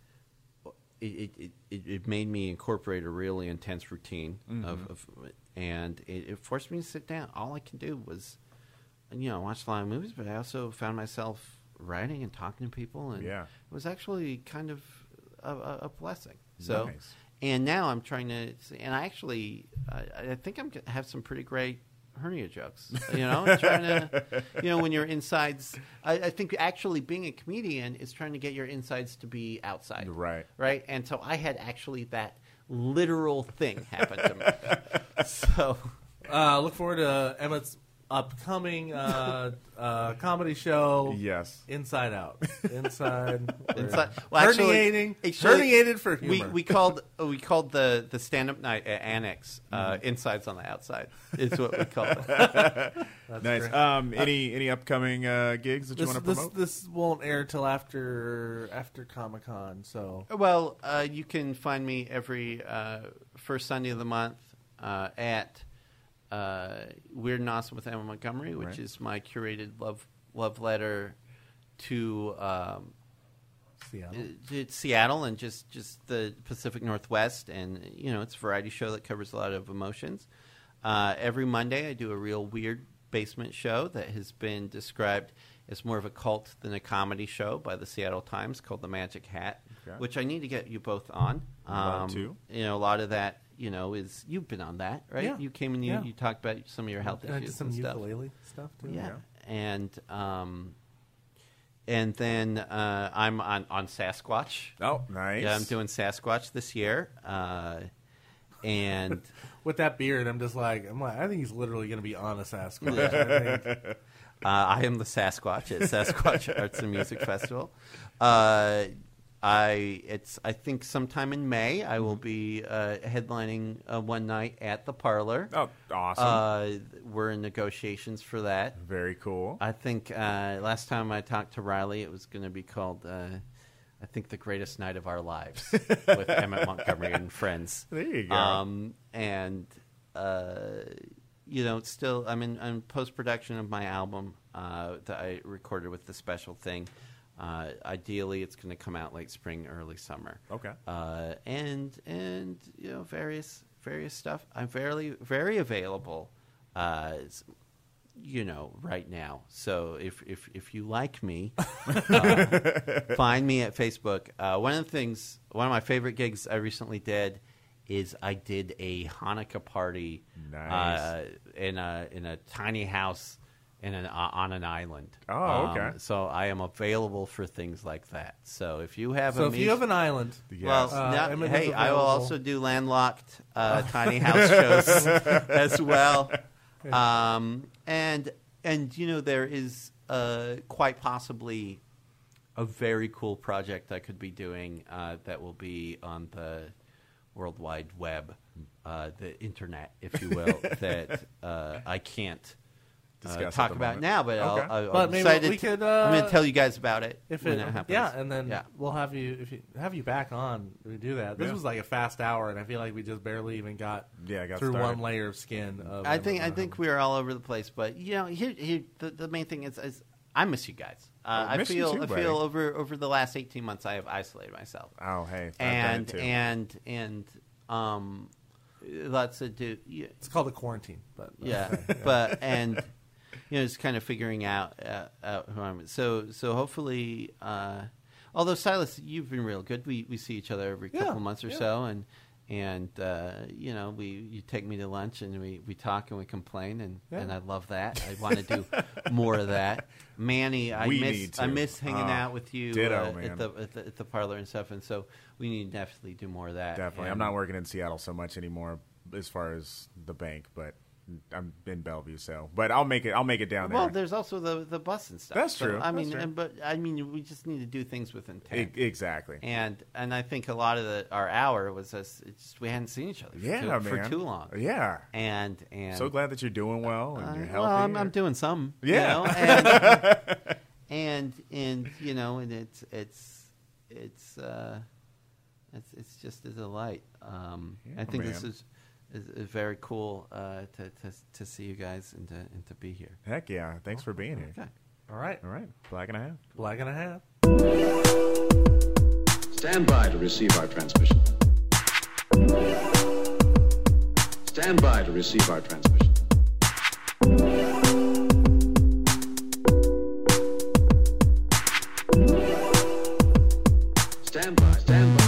it made me incorporate a really intense routine and it forced me to sit down. All I can do was watch a lot of movies, but I also found myself writing and talking to people, and it was actually kind of a blessing. So. Nice. And now I'm trying to, and I actually, I think I'm going to have some pretty great hernia jokes. I'm trying to, when your insides, I think actually being a comedian is trying to get your insides to be outside. Right. Right? And so I had actually that literal thing happen to me. So. Look forward to Emmett's upcoming comedy show. Yes. Inside Out. Inside. Well, herniating. Herniated for humor. We called the stand-up night at Annex Insides on the Outside is what we called it. That's nice. great. Any upcoming gigs that you want to promote? This won't air till after Comic-Con. So well, you can find me every first Sunday of the month at Weird and Awesome with Emma Montgomery, which is my curated love letter to Seattle and just the Pacific Northwest, and it's a variety show that covers a lot of emotions. Every Monday, I do a real weird basement show that has been described as more of a cult than a comedy show by the Seattle Times, called The Magic Hat, which I need to get you both on. Too. A lot of that. Is you've been on that, right? Yeah. You came and you talked about some of your health issues I did some and stuff. ukulele stuff too. Yeah, and then I'm on Sasquatch. Oh, nice. Yeah, I'm doing Sasquatch this year, and with that beard, I'm like, I think he's literally going to be on a Sasquatch. I am the Sasquatch at Sasquatch Arts and Music Festival. I think sometime in May I will be headlining one night at the Parlor. Oh, awesome! We're in negotiations for that. Very cool. I think last time I talked to Riley, it was going to be called, I think, The Greatest Night of Our Lives with Emmett Montgomery and friends. There you go. And still I'm in post production of my album that I recorded with The Special Thing. Ideally, it's going to come out late spring, early summer. Okay. And various stuff. I'm very available. right now. So if you like me, find me at Facebook. One of my favorite gigs I recently did is I did a Hanukkah party Nice. in a tiny house on an island. Oh, okay. So I am available for things like that. So if you have So if you have an island, Yes. well, Emmett is hey, I will available. also do landlocked tiny house shows as well. And there is quite possibly a very cool project I could be doing that will be on the World Wide Web, the internet, if you will, that I can't Discuss at talk the about moment. now, but Okay. I'm But maybe excited. we could, I'm going to tell you guys about it if when it, it happens. yeah, and then Yeah. we'll have you back on to do that. This Yeah. was like a fast hour, and I feel like we just barely even got got through started. one layer of skin. Of I think we are all over the place, but here the main thing is I miss you guys. I miss you feel too, I buddy. feel over the last 18 months I have isolated myself, Oh, hey. I've and done it too. lots of it's called a quarantine, but yeah, but and just kind of figuring out who I'm. So hopefully, although Silas, you've been real good. We see each other every couple months or so, and you take me to lunch and we talk and we complain and I love that. I want to do more of that. Manny, I miss hanging out with you ditto, man. at the parlor and stuff, and so we need to definitely do more of that. Definitely. I'm And- not working in Seattle so much anymore as far as the bank, but I'm in Bellevue, so. But I'll make it down Well, there. there's also the bus and stuff. That's So, true. I That's mean, true. we just need to do things with intent. Exactly. And I think a lot of our hour was us. We hadn't seen each other for man. too long. Yeah. And So glad that you're doing well and you're healthy. well, I'm doing some. Yeah. And it's just a delight. I think this man. is very cool to see you guys and to be here. Heck yeah. Thanks for being here. Okay. all right, All right. Black and a half. black and a half. Stand by to receive our transmission. Stand by to receive our transmission. Stand by, stand by.